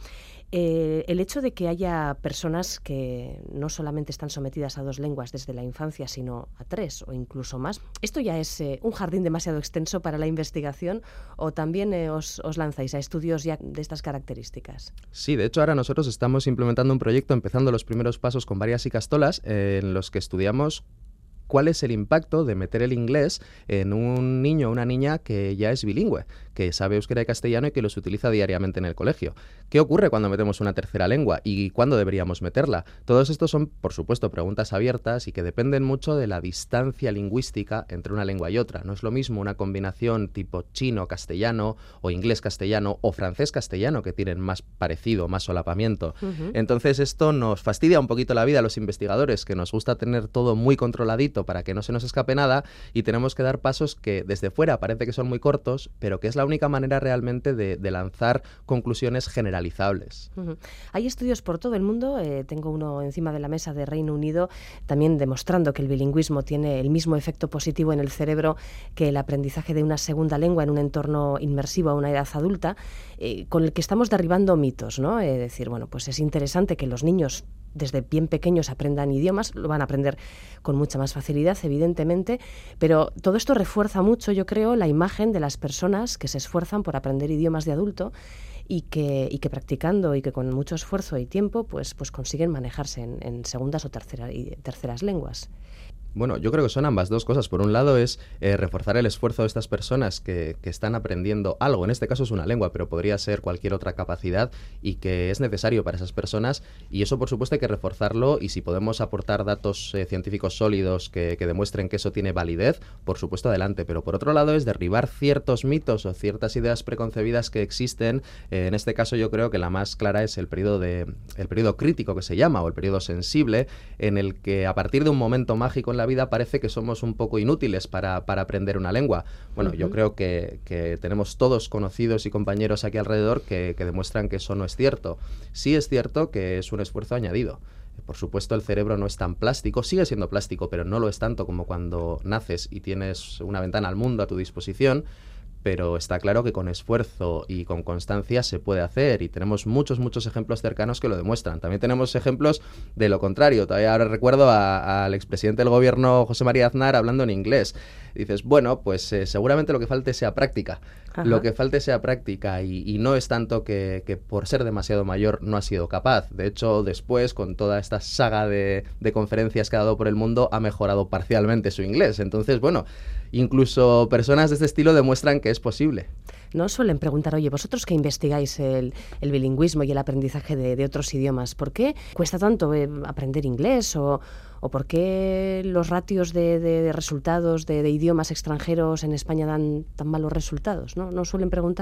El hecho de que haya personas que no solamente están sometidas a 2 lenguas desde la infancia, sino a 3 o incluso más, ¿esto ya es un jardín demasiado extenso para la investigación, o también os lanzáis a estudios ya de estas características? Sí, de hecho ahora nosotros estamos implementando un proyecto, empezando los primeros pasos con varias ikastolas, en los que estudiamos cuál es el impacto de meter el inglés en un niño o una niña que ya es bilingüe, que sabe euskera y castellano y que los utiliza diariamente en el colegio. ¿Qué ocurre cuando metemos una tercera lengua y cuándo deberíamos meterla? Todos estos son, por supuesto, preguntas abiertas y que dependen mucho de la distancia lingüística entre una lengua y otra. No es lo mismo una combinación tipo chino-castellano o inglés-castellano o francés-castellano, que tienen más parecido, más solapamiento. Entonces esto nos fastidia un poquito la vida a los investigadores, que nos gusta tener todo muy controladito para que no se nos escape nada, y tenemos que dar pasos que desde fuera parece que son muy cortos, pero que es la única manera realmente de lanzar conclusiones generalizables. Hay estudios por todo el mundo, tengo uno encima de la mesa de Reino Unido, también demostrando que el bilingüismo tiene el mismo efecto positivo en el cerebro que el aprendizaje de una segunda lengua en un entorno inmersivo a una edad adulta, con el que estamos derribando mitos, ¿no? Decir, bueno, pues es interesante que los niños desde bien pequeños aprendan idiomas, lo van a aprender con mucha más facilidad, evidentemente, pero todo esto refuerza mucho, yo creo, la imagen de las personas que se esfuerzan por aprender idiomas de adulto y que practicando y que con mucho esfuerzo y tiempo pues consiguen manejarse en segundas o terceras lenguas. Bueno, yo creo que son ambas dos cosas. Por un lado es reforzar el esfuerzo de estas personas que están aprendiendo algo. En este caso es una lengua, pero podría ser cualquier otra capacidad y que es necesario para esas personas. Y eso, por supuesto, hay que reforzarlo. Y si podemos aportar datos científicos sólidos que demuestren que eso tiene validez, por supuesto, adelante. Pero por otro lado es derribar ciertos mitos o ciertas ideas preconcebidas que existen. En este caso yo creo que la más clara es el periodo crítico, que se llama, o el periodo sensible, en el que a partir de un momento mágico en la vida parece que somos un poco inútiles para aprender una lengua. Bueno, yo creo que tenemos todos conocidos y compañeros aquí alrededor que demuestran que eso no es cierto. Sí es cierto que es un esfuerzo añadido. Por supuesto, el cerebro no es tan plástico, sigue siendo plástico, pero no lo es tanto como cuando naces y tienes una ventana al mundo a tu disposición. Pero está claro que con esfuerzo y con constancia se puede hacer, y tenemos muchos ejemplos cercanos que lo demuestran. También tenemos ejemplos de lo contrario. Todavía ahora recuerdo al expresidente del gobierno, José María Aznar, hablando en inglés. Dices, bueno, pues seguramente lo que falte sea práctica. Ajá. Lo que falte sea práctica, y no es tanto que por ser demasiado mayor no ha sido capaz. De hecho, después, con toda esta saga de conferencias que ha dado por el mundo, ha mejorado parcialmente su inglés. Entonces, bueno, incluso personas de este estilo demuestran que es posible. No suelen preguntar, oye, vosotros que investigáis el bilingüismo y el aprendizaje de otros idiomas, ¿por qué cuesta tanto aprender inglés? ¿O por qué los ratios de resultados de idiomas extranjeros en España dan tan malos resultados? ¿No suelen preguntar?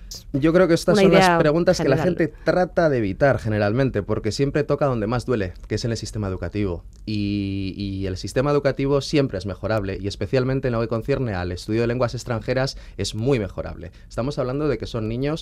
Yo creo que estas Una son idea las preguntas general. que la gente trata de evitar generalmente, porque siempre toca donde más duele, que es en el sistema educativo. Y el sistema educativo siempre es mejorable, y especialmente en lo que concierne al estudio de lenguas extranjeras es muy mejorable. Estamos hablando de que son niños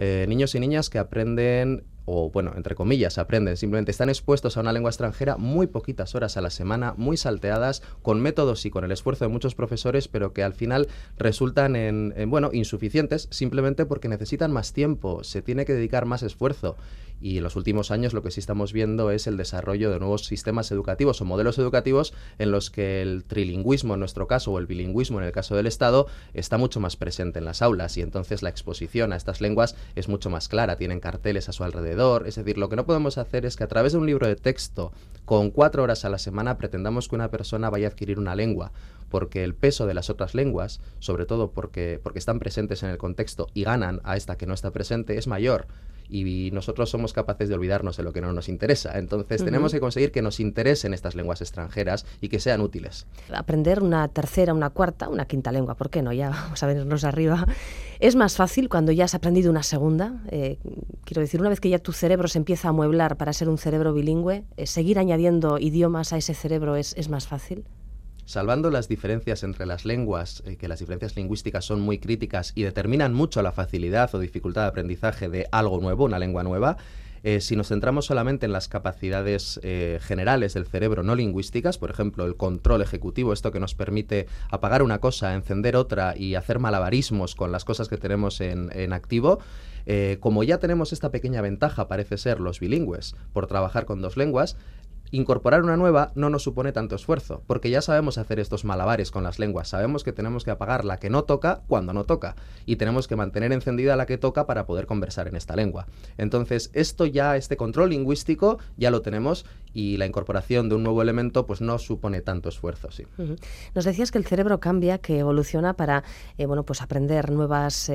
y niñas que aprenden, o bueno, entre comillas, aprenden, simplemente están expuestos a una lengua extranjera muy poquitas horas a la semana, muy salteadas, con métodos y con el esfuerzo de muchos profesores, pero que al final resultan bueno, insuficientes, simplemente porque necesitan más tiempo, se tiene que dedicar más esfuerzo. Y en los últimos años lo que sí estamos viendo es el desarrollo de nuevos sistemas educativos o modelos educativos en los que el trilingüismo en nuestro caso o el bilingüismo en el caso del Estado está mucho más presente en las aulas, y entonces la exposición a estas lenguas es mucho más clara, tienen carteles a su alrededor. Es decir, lo que no podemos hacer es que a través de un libro de texto con 4 horas a la semana pretendamos que una persona vaya a adquirir una lengua, porque el peso de las otras lenguas, sobre todo porque están presentes en el contexto y ganan a esta que no está presente, es mayor. Y nosotros somos capaces de olvidarnos de lo que no nos interesa. Entonces tenemos que conseguir que nos interesen estas lenguas extranjeras y que sean útiles. Aprender una tercera, una cuarta, una quinta lengua, ¿por qué no? Ya vamos a vernos arriba. ¿Es más fácil cuando ya has aprendido una segunda? Quiero decir, una vez que ya tu cerebro se empieza a amueblar para ser un cerebro bilingüe, ¿seguir añadiendo idiomas a ese cerebro es más fácil? Salvando las diferencias entre las lenguas, que las diferencias lingüísticas son muy críticas y determinan mucho la facilidad o dificultad de aprendizaje de algo nuevo, una lengua nueva, si nos centramos solamente en las capacidades generales del cerebro no lingüísticas, por ejemplo, el control ejecutivo, esto que nos permite apagar una cosa, encender otra y hacer malabarismos con las cosas que tenemos en activo, como ya tenemos esta pequeña ventaja, parece ser, los bilingües, por trabajar con 2 lenguas, incorporar una nueva no nos supone tanto esfuerzo, porque ya sabemos hacer estos malabares con las lenguas, sabemos que tenemos que apagar la que no toca cuando no toca, y tenemos que mantener encendida la que toca para poder conversar en esta lengua. Entonces, este control lingüístico ya lo tenemos, y la incorporación de un nuevo elemento pues no supone tanto esfuerzo, sí. Nos decías que el cerebro cambia, que evoluciona para pues aprender nuevas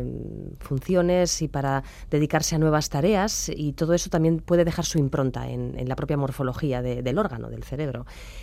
funciones y para dedicarse a nuevas tareas, y todo eso también puede dejar su impronta en la propia morfología del órgano, del cerebro.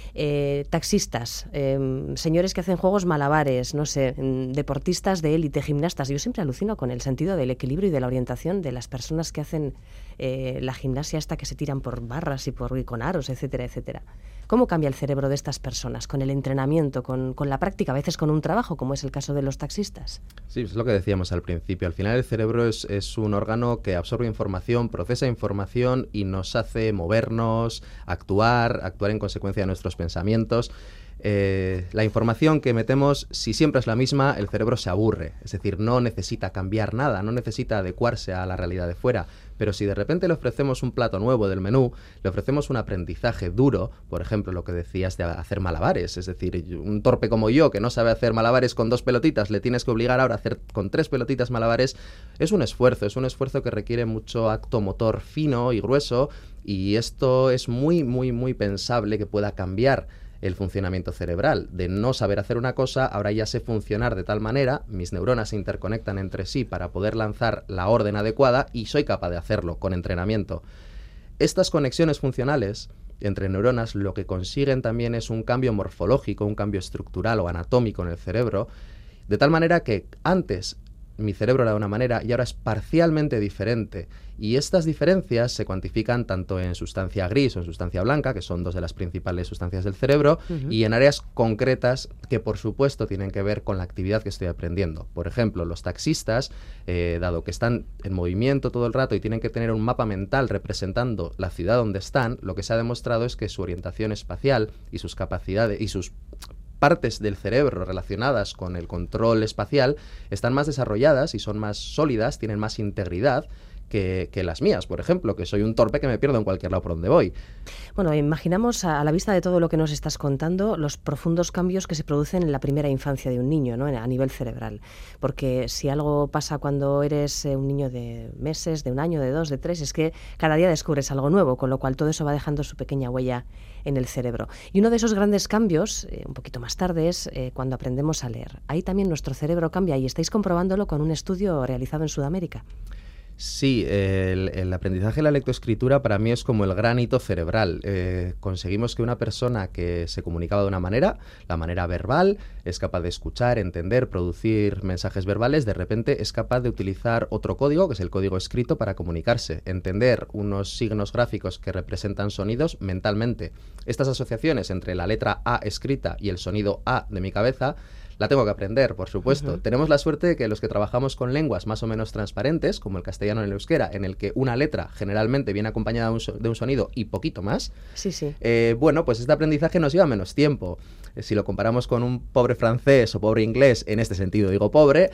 Taxistas, señores que hacen juegos malabares, no sé, deportistas de élite, gimnastas. Yo siempre alucino con el sentido del equilibrio y de la orientación de las personas que hacen la gimnasia esta, que se tiran por barras y con aros, etcétera, etcétera. ¿Cómo cambia el cerebro de estas personas con el entrenamiento, con la práctica, a veces con un trabajo, como es el caso de los taxistas? Sí, es lo que decíamos al principio. Al final el cerebro es un órgano que absorbe información, procesa información y nos hace movernos, actuar en consecuencia de nuestros pensamientos. La información que metemos, si siempre es la misma, el cerebro se aburre. Es decir, no necesita cambiar nada, no necesita adecuarse a la realidad de fuera. Pero si de repente le ofrecemos un plato nuevo del menú, le ofrecemos un aprendizaje duro, por ejemplo, lo que decías de hacer malabares, es decir, un torpe como yo que no sabe hacer malabares con 2 pelotitas, le tienes que obligar ahora a hacer con 3 pelotitas malabares, es un esfuerzo que requiere mucho acto motor fino y grueso, y esto es muy, muy, muy pensable que pueda cambiar el funcionamiento cerebral. De no saber hacer una cosa, ahora ya sé funcionar de tal manera, mis neuronas se interconectan entre sí para poder lanzar la orden adecuada y soy capaz de hacerlo con entrenamiento. Estas conexiones funcionales entre neuronas lo que consiguen también es un cambio morfológico, un cambio estructural o anatómico en el cerebro, de tal manera que antes mi cerebro era de una manera y ahora es parcialmente diferente. Y estas diferencias se cuantifican tanto en sustancia gris o en sustancia blanca, que son 2 de las principales sustancias del cerebro, y en áreas concretas que, por supuesto, tienen que ver con la actividad que estoy aprendiendo. Por ejemplo, los taxistas, dado que están en movimiento todo el rato y tienen que tener un mapa mental representando la ciudad donde están, lo que se ha demostrado es que su orientación espacial y sus capacidades y sus partes del cerebro relacionadas con el control espacial están más desarrolladas y son más sólidas, tienen más integridad que las mías, por ejemplo, que soy un torpe que me pierdo en cualquier lado por donde voy. Bueno, imaginamos a la vista de todo lo que nos estás contando los profundos cambios que se producen en la primera infancia de un niño, ¿no? A nivel cerebral. Porque si algo pasa cuando eres un niño de meses, de 1 año, de 2, de 3, es que cada día descubres algo nuevo, con lo cual todo eso va dejando su pequeña huella en el cerebro. Y uno de esos grandes cambios, un poquito más tarde, es cuando aprendemos a leer. Ahí también nuestro cerebro cambia y estáis comprobándolo con un estudio realizado en Sudamérica. Sí, el aprendizaje de la lectoescritura para mí es como el gran hito cerebral. Conseguimos que una persona que se comunicaba de una manera, la manera verbal, es capaz de escuchar, entender, producir mensajes verbales, de repente es capaz de utilizar otro código, que es el código escrito, para comunicarse, entender unos signos gráficos que representan sonidos mentalmente. Estas asociaciones entre la letra A escrita y el sonido A de mi cabeza la tengo que aprender, por supuesto. Tenemos la suerte de que los que trabajamos con lenguas más o menos transparentes, como el castellano y el euskera, en el que una letra generalmente viene acompañada de un sonido y poquito más, bueno, pues este aprendizaje nos lleva menos tiempo. Si lo comparamos con un pobre francés o pobre inglés, en este sentido digo pobre,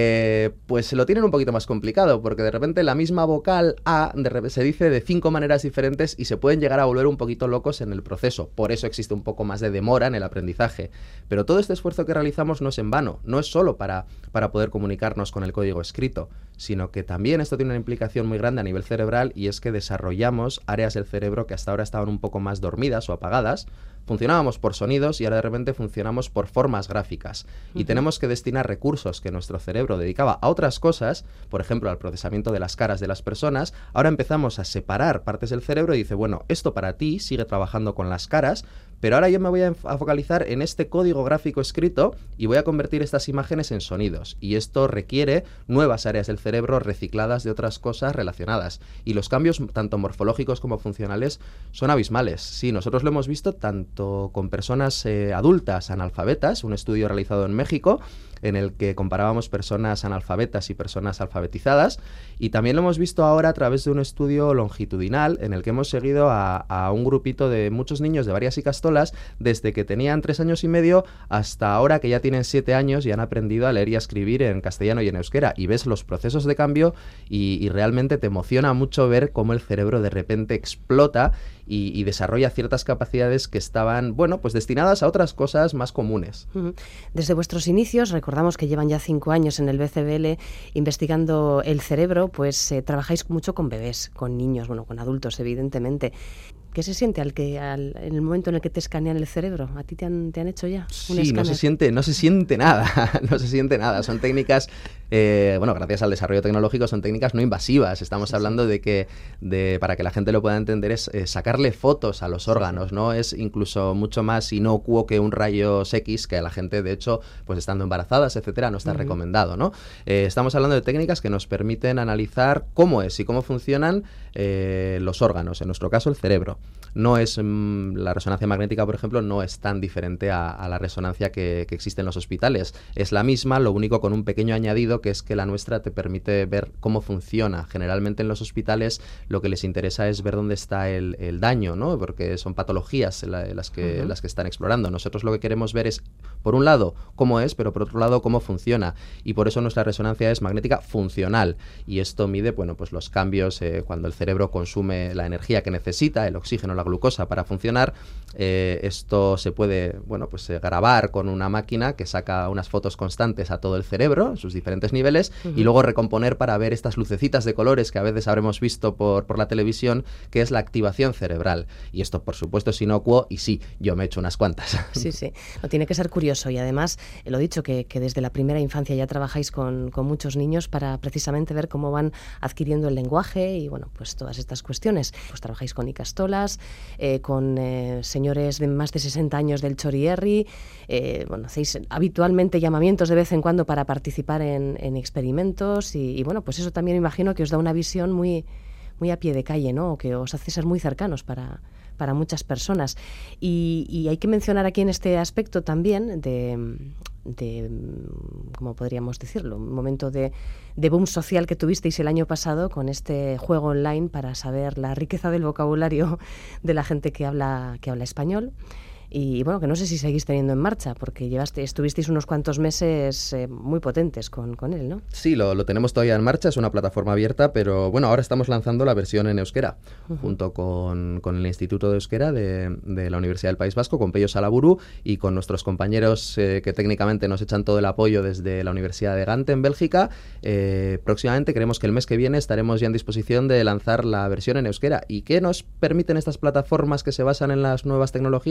pues lo tienen un poquito más complicado, porque de repente la misma vocal A se dice de 5 maneras diferentes y se pueden llegar a volver un poquito locos en el proceso. Por eso existe un poco más de demora en el aprendizaje. Pero todo este esfuerzo que realizamos no es en vano, no es solo para poder comunicarnos con el código escrito, sino que también esto tiene una implicación muy grande a nivel cerebral, y es que desarrollamos áreas del cerebro que hasta ahora estaban un poco más dormidas o apagadas. Funcionábamos por sonidos y ahora de repente funcionamos por formas gráficas. Y tenemos que destinar recursos que nuestro cerebro dedicaba a otras cosas, por ejemplo, al procesamiento de las caras de las personas. Ahora empezamos a separar partes del cerebro y dice, bueno, esto para ti sigue trabajando con las caras, pero ahora yo me voy a focalizar en este código gráfico escrito y voy a convertir estas imágenes en sonidos. Y esto requiere nuevas áreas del cerebro recicladas de otras cosas relacionadas. Y los cambios, tanto morfológicos como funcionales, son abismales. Sí, nosotros lo hemos visto tanto con personas adultas analfabetas, un estudio realizado en México, en el que comparábamos personas analfabetas y personas alfabetizadas, y también lo hemos visto ahora a través de un estudio longitudinal en el que hemos seguido a un grupito de muchos niños de varias ikastolas desde que tenían 3 años y medio hasta ahora que ya tienen 7 años y han aprendido a leer y a escribir en castellano y en euskera, y ves los procesos de cambio y realmente te emociona mucho ver cómo el cerebro de repente explota y desarrolla ciertas capacidades que estaban, bueno, pues destinadas a otras cosas más comunes. Desde vuestros inicios, recordamos que llevan ya 5 años en el BCBL investigando el cerebro, pues trabajáis mucho con bebés, con niños, bueno, con adultos, evidentemente. ¿Qué se siente en el momento en el que te escanean el cerebro? ¿A ti te han hecho ya un escáner? No se siente nada, no se siente nada. Son técnicas, bueno, gracias al desarrollo tecnológico, son técnicas no invasivas. Estamos hablando de que, para que la gente lo pueda entender, es sacarle fotos a los órganos, ¿no? Es incluso mucho más inocuo que un rayos X, que a la gente, de hecho, pues estando embarazadas, etcétera, no está recomendado, ¿no? Estamos hablando de técnicas que nos permiten analizar cómo es y cómo funcionan los órganos, en nuestro caso el cerebro. No es la resonancia magnética, por ejemplo, no es tan diferente a la resonancia que existe en los hospitales. Es la misma, lo único con un pequeño añadido, que es que la nuestra te permite ver cómo funciona. Generalmente en los hospitales lo que les interesa es ver dónde está el daño, ¿no? Porque son patologías las que están explorando. Nosotros lo que queremos ver es, por un lado, cómo es, pero por otro lado, cómo funciona. Y por eso nuestra resonancia es magnética funcional. Y esto mide, bueno, pues los cambios cuando el cerebro consume la energía que necesita, el oxígeno, la glucosa, para funcionar. Esto se puede, bueno, pues grabar con una máquina que saca unas fotos constantes a todo el cerebro, en sus diferentes niveles, y luego recomponer para ver estas lucecitas de colores que a veces habremos visto por la televisión, que es la activación cerebral. Y esto, por supuesto, es inocuo, y sí, yo me he hecho unas cuantas. Sí, sí. No, tiene que ser curioso, y además, lo dicho, que desde la primera infancia ya trabajáis con muchos niños para precisamente ver cómo van adquiriendo el lenguaje y, bueno, pues todas estas cuestiones. Pues trabajáis con ikastolas, con señores de más de 60 años del Chorierri, bueno, hacéis habitualmente llamamientos de vez en cuando para participar en experimentos y bueno, pues eso también imagino que os da una visión muy, muy a pie de calle, ¿no? O que os hace ser muy cercanos para muchas personas. Y hay que mencionar aquí en este aspecto también de ¿cómo podríamos decirlo? Un momento de boom social que tuvisteis el año pasado con este juego online para saber la riqueza del vocabulario de la gente que habla español. Y bueno, que no sé si seguís teniendo en marcha, porque estuvisteis unos cuantos meses muy potentes con él, ¿no? Sí, lo tenemos todavía en marcha, es una plataforma abierta, pero bueno, ahora estamos lanzando la versión en euskera, junto con el Instituto de Euskera de la Universidad del País Vasco, con Peio Salaburu, y con nuestros compañeros que técnicamente nos echan todo el apoyo desde la Universidad de Gante, en Bélgica. Próximamente, creemos que el mes que viene estaremos ya en disposición de lanzar la versión en euskera. ¿Y qué nos permiten estas plataformas que se basan en las nuevas tecnologías?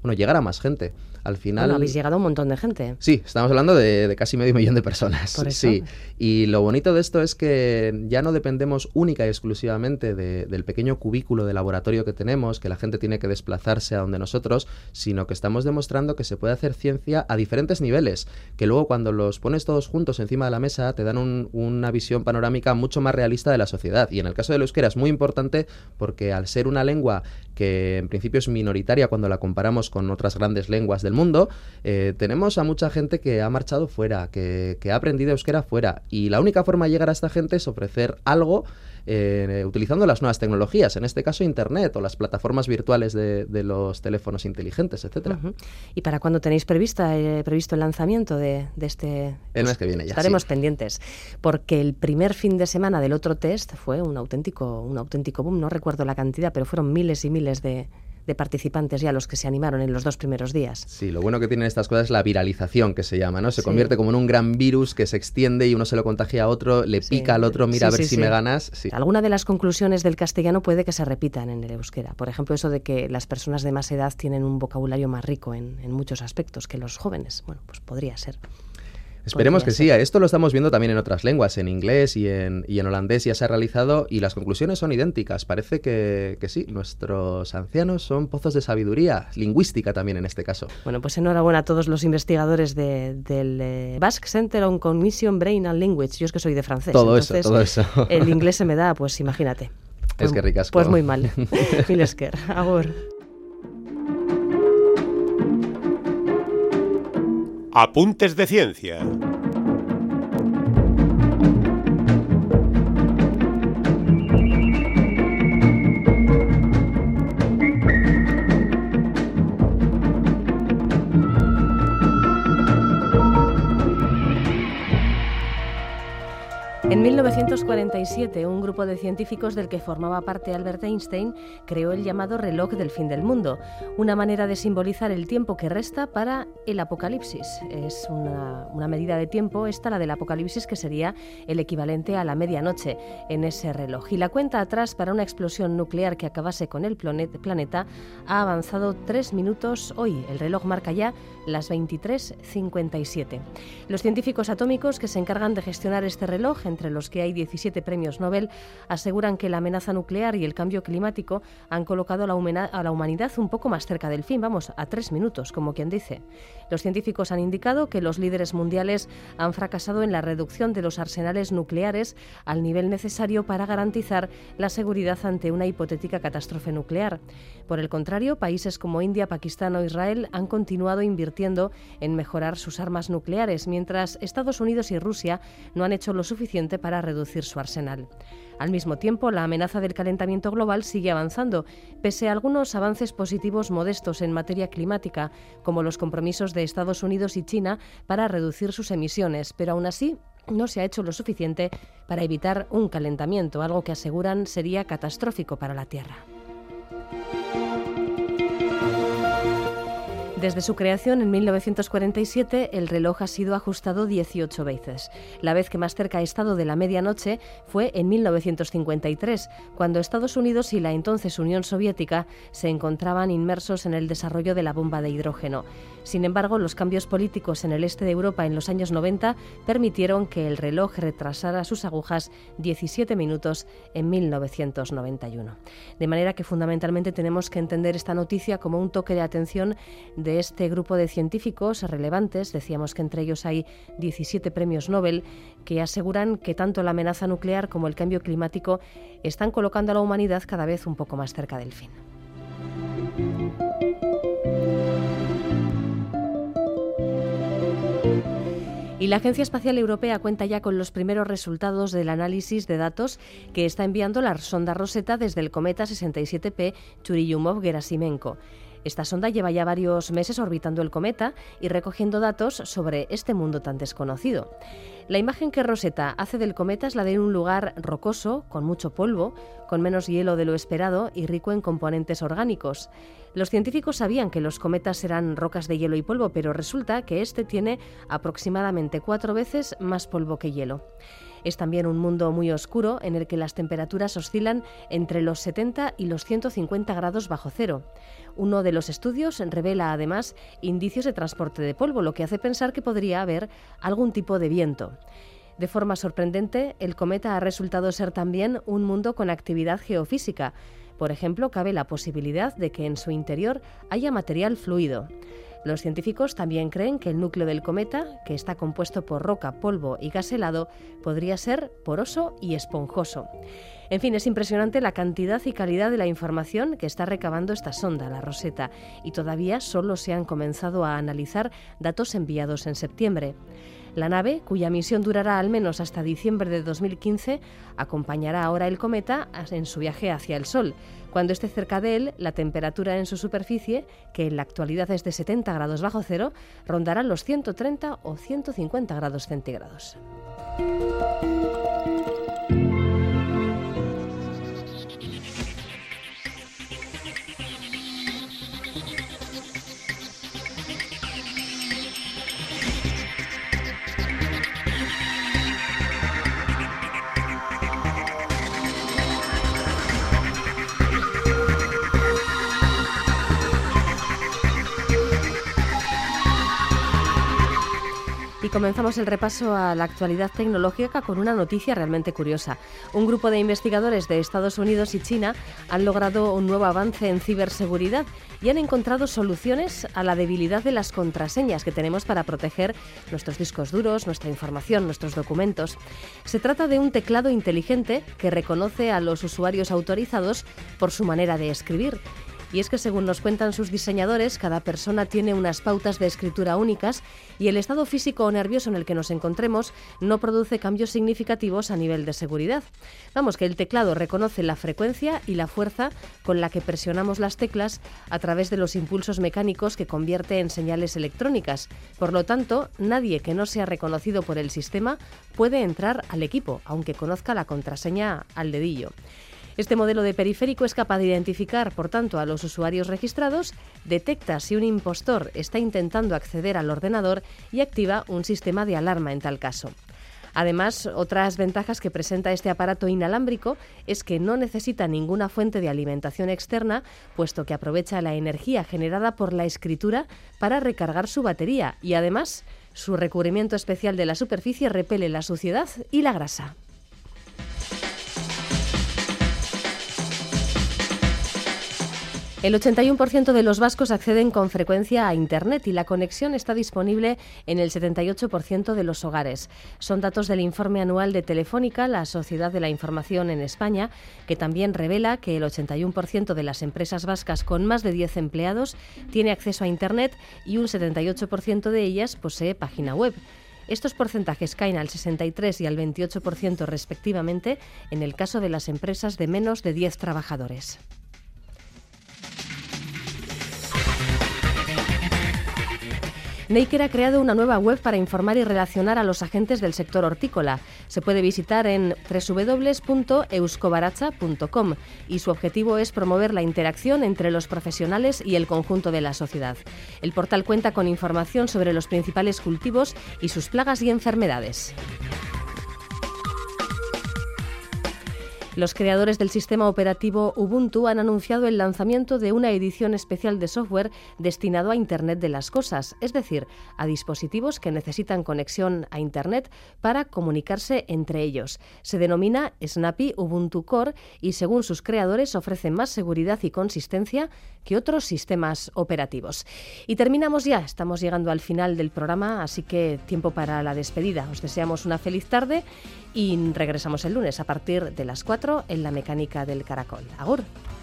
llegar a más gente. Al final... Bueno, habéis llegado a un montón de gente. Sí, estamos hablando de casi 500.000 de personas. Por eso. Sí, y lo bonito de esto es que ya no dependemos única y exclusivamente del pequeño cubículo de laboratorio que tenemos, que la gente tiene que desplazarse a donde nosotros, sino que estamos demostrando que se puede hacer ciencia a diferentes niveles, que luego cuando los pones todos juntos encima de la mesa te dan una visión panorámica mucho más realista de la sociedad. Y en el caso del euskera es muy importante porque al ser una lengua que en principio es minoritaria cuando la comparamos con otras grandes lenguas del mundo, tenemos a mucha gente que ha marchado fuera, que ha aprendido euskera fuera, y la única forma de llegar a esta gente es ofrecer algo utilizando las nuevas tecnologías, en este caso Internet o las plataformas virtuales de los teléfonos inteligentes, etcétera. ¿Y para cuándo tenéis previsto el lanzamiento de este? El mes que viene ya. Estaremos pendientes, porque el primer fin de semana del otro test fue un auténtico boom, no recuerdo la cantidad, pero fueron miles y miles de participantes ya los que se animaron en los 2 primeros días. Sí, lo bueno que tienen estas cosas es la viralización, que se llama, ¿no? Se convierte como en un gran virus que se extiende y uno se lo contagia a otro, le pica al otro, mira a ver si me ganas. Sí. Alguna de las conclusiones del castellano puede que se repitan en el euskera. Por ejemplo, eso de que las personas de más edad tienen un vocabulario más rico en muchos aspectos que los jóvenes. Bueno, pues podría ser. Esperemos que sí. Esto lo estamos viendo también en otras lenguas, en inglés y en holandés ya se ha realizado y las conclusiones son idénticas. Parece que sí, nuestros ancianos son pozos de sabiduría, lingüística también en este caso. Bueno, pues enhorabuena a todos los investigadores del Basque Center on Cognition, Brain and Language. Yo es que soy de francés. Todo eso. El inglés se me da, pues imagínate. Es que ricasco. Pues muy mal. Mil esker. Agur. Apuntes de ciencia. En 1947, un grupo de científicos del que formaba parte Albert Einstein creó el llamado reloj del fin del mundo, una manera de simbolizar el tiempo que resta para el apocalipsis. Es una medida de tiempo, esta la del apocalipsis, que sería el equivalente a la medianoche en ese reloj. Y la cuenta atrás para una explosión nuclear que acabase con el planeta ha avanzado 3 minutos hoy. El reloj marca ya las 23:57. Los científicos atómicos que se encargan de gestionar este reloj, entre los que hay 17 premios Nobel, aseguran que la amenaza nuclear y el cambio climático han colocado a la humanidad un poco más cerca del fin, vamos, a 3 minutos, como quien dice. Los científicos han indicado que los líderes mundiales han fracasado en la reducción de los arsenales nucleares al nivel necesario para garantizar la seguridad ante una hipotética catástrofe nuclear. Por el contrario, países como India, Pakistán o Israel han continuado invirtiendo en mejorar sus armas nucleares, mientras Estados Unidos y Rusia no han hecho lo suficiente para reducir su arsenal. Al mismo tiempo, la amenaza del calentamiento global sigue avanzando, pese a algunos avances positivos modestos en materia climática, como los compromisos de Estados Unidos y China para reducir sus emisiones, pero aún así no se ha hecho lo suficiente para evitar un calentamiento, algo que aseguran sería catastrófico para la Tierra. Desde su creación en 1947, el reloj ha sido ajustado 18 veces. La vez que más cerca ha estado de la medianoche fue en 1953, cuando Estados Unidos y la entonces Unión Soviética se encontraban inmersos en el desarrollo de la bomba de hidrógeno. Sin embargo, los cambios políticos en el este de Europa en los años 90 permitieron que el reloj retrasara sus agujas 17 minutos en 1991. De manera que fundamentalmente tenemos que entender esta noticia como un toque de atención de este grupo de científicos relevantes. Decíamos que entre ellos hay 17 premios Nobel que aseguran que tanto la amenaza nuclear como el cambio climático están colocando a la humanidad cada vez un poco más cerca del fin. Y la Agencia Espacial Europea cuenta ya con los primeros resultados del análisis de datos que está enviando la sonda Rosetta desde el cometa 67P Churyumov-Gerasimenko. Esta sonda lleva ya varios meses orbitando el cometa y recogiendo datos sobre este mundo tan desconocido. La imagen que Rosetta hace del cometa es la de un lugar rocoso, con mucho polvo, con menos hielo de lo esperado y rico en componentes orgánicos. Los científicos sabían que los cometas eran rocas de hielo y polvo, pero resulta que este tiene aproximadamente 4 veces más polvo que hielo. Es también un mundo muy oscuro en el que las temperaturas oscilan entre los 70 y los 150 grados bajo cero. Uno de los estudios revela además indicios de transporte de polvo, lo que hace pensar que podría haber algún tipo de viento. De forma sorprendente, el cometa ha resultado ser también un mundo con actividad geofísica. Por ejemplo, cabe la posibilidad de que en su interior haya material fluido. Los científicos también creen que el núcleo del cometa, que está compuesto por roca, polvo y gas helado, podría ser poroso y esponjoso. En fin, es impresionante la cantidad y calidad de la información que está recabando esta sonda, la Rosetta, y todavía solo se han comenzado a analizar datos enviados en septiembre. La nave, cuya misión durará al menos hasta diciembre de 2015, acompañará ahora el cometa en su viaje hacia el Sol. Cuando esté cerca de él, la temperatura en su superficie, que en la actualidad es de 70 grados bajo cero, rondará los 130 o 150 grados centígrados. Y comenzamos el repaso a la actualidad tecnológica con una noticia realmente curiosa. Un grupo de investigadores de Estados Unidos y China han logrado un nuevo avance en ciberseguridad y han encontrado soluciones a la debilidad de las contraseñas que tenemos para proteger nuestros discos duros, nuestra información, nuestros documentos. Se trata de un teclado inteligente que reconoce a los usuarios autorizados por su manera de escribir. Y es que, según nos cuentan sus diseñadores, cada persona tiene unas pautas de escritura únicas y el estado físico o nervioso en el que nos encontremos no produce cambios significativos a nivel de seguridad. Vamos, que el teclado reconoce la frecuencia y la fuerza con la que presionamos las teclas a través de los impulsos mecánicos que convierte en señales electrónicas. Por lo tanto, nadie que no sea reconocido por el sistema puede entrar al equipo, aunque conozca la contraseña al dedillo. Este modelo de periférico es capaz de identificar, por tanto, a los usuarios registrados, detecta si un impostor está intentando acceder al ordenador y activa un sistema de alarma en tal caso. Además, otras ventajas que presenta este aparato inalámbrico es que no necesita ninguna fuente de alimentación externa, puesto que aprovecha la energía generada por la escritura para recargar su batería y, además, su recubrimiento especial de la superficie repele la suciedad y la grasa. El 81% de los vascos acceden con frecuencia a Internet y la conexión está disponible en el 78% de los hogares. Son datos del informe anual de Telefónica, la Sociedad de la Información en España, que también revela que el 81% de las empresas vascas con más de 10 empleados tiene acceso a Internet y un 78% de ellas posee página web. Estos porcentajes caen al 63% y al 28% respectivamente en el caso de las empresas de menos de 10 trabajadores. Neiker ha creado una nueva web para informar y relacionar a los agentes del sector hortícola. Se puede visitar en www.euskobaratza.com y su objetivo es promover la interacción entre los profesionales y el conjunto de la sociedad. El portal cuenta con información sobre los principales cultivos y sus plagas y enfermedades. Los creadores del sistema operativo Ubuntu han anunciado el lanzamiento de una edición especial de software destinado a Internet de las cosas, es decir, a dispositivos que necesitan conexión a Internet para comunicarse entre ellos. Se denomina Snappy Ubuntu Core y, según sus creadores, ofrece más seguridad y consistencia que otros sistemas operativos. Y terminamos ya, estamos llegando al final del programa, así que tiempo para la despedida. Os deseamos una feliz tarde y regresamos el lunes a partir de las 4 en La Mecánica del Caracol. Agur.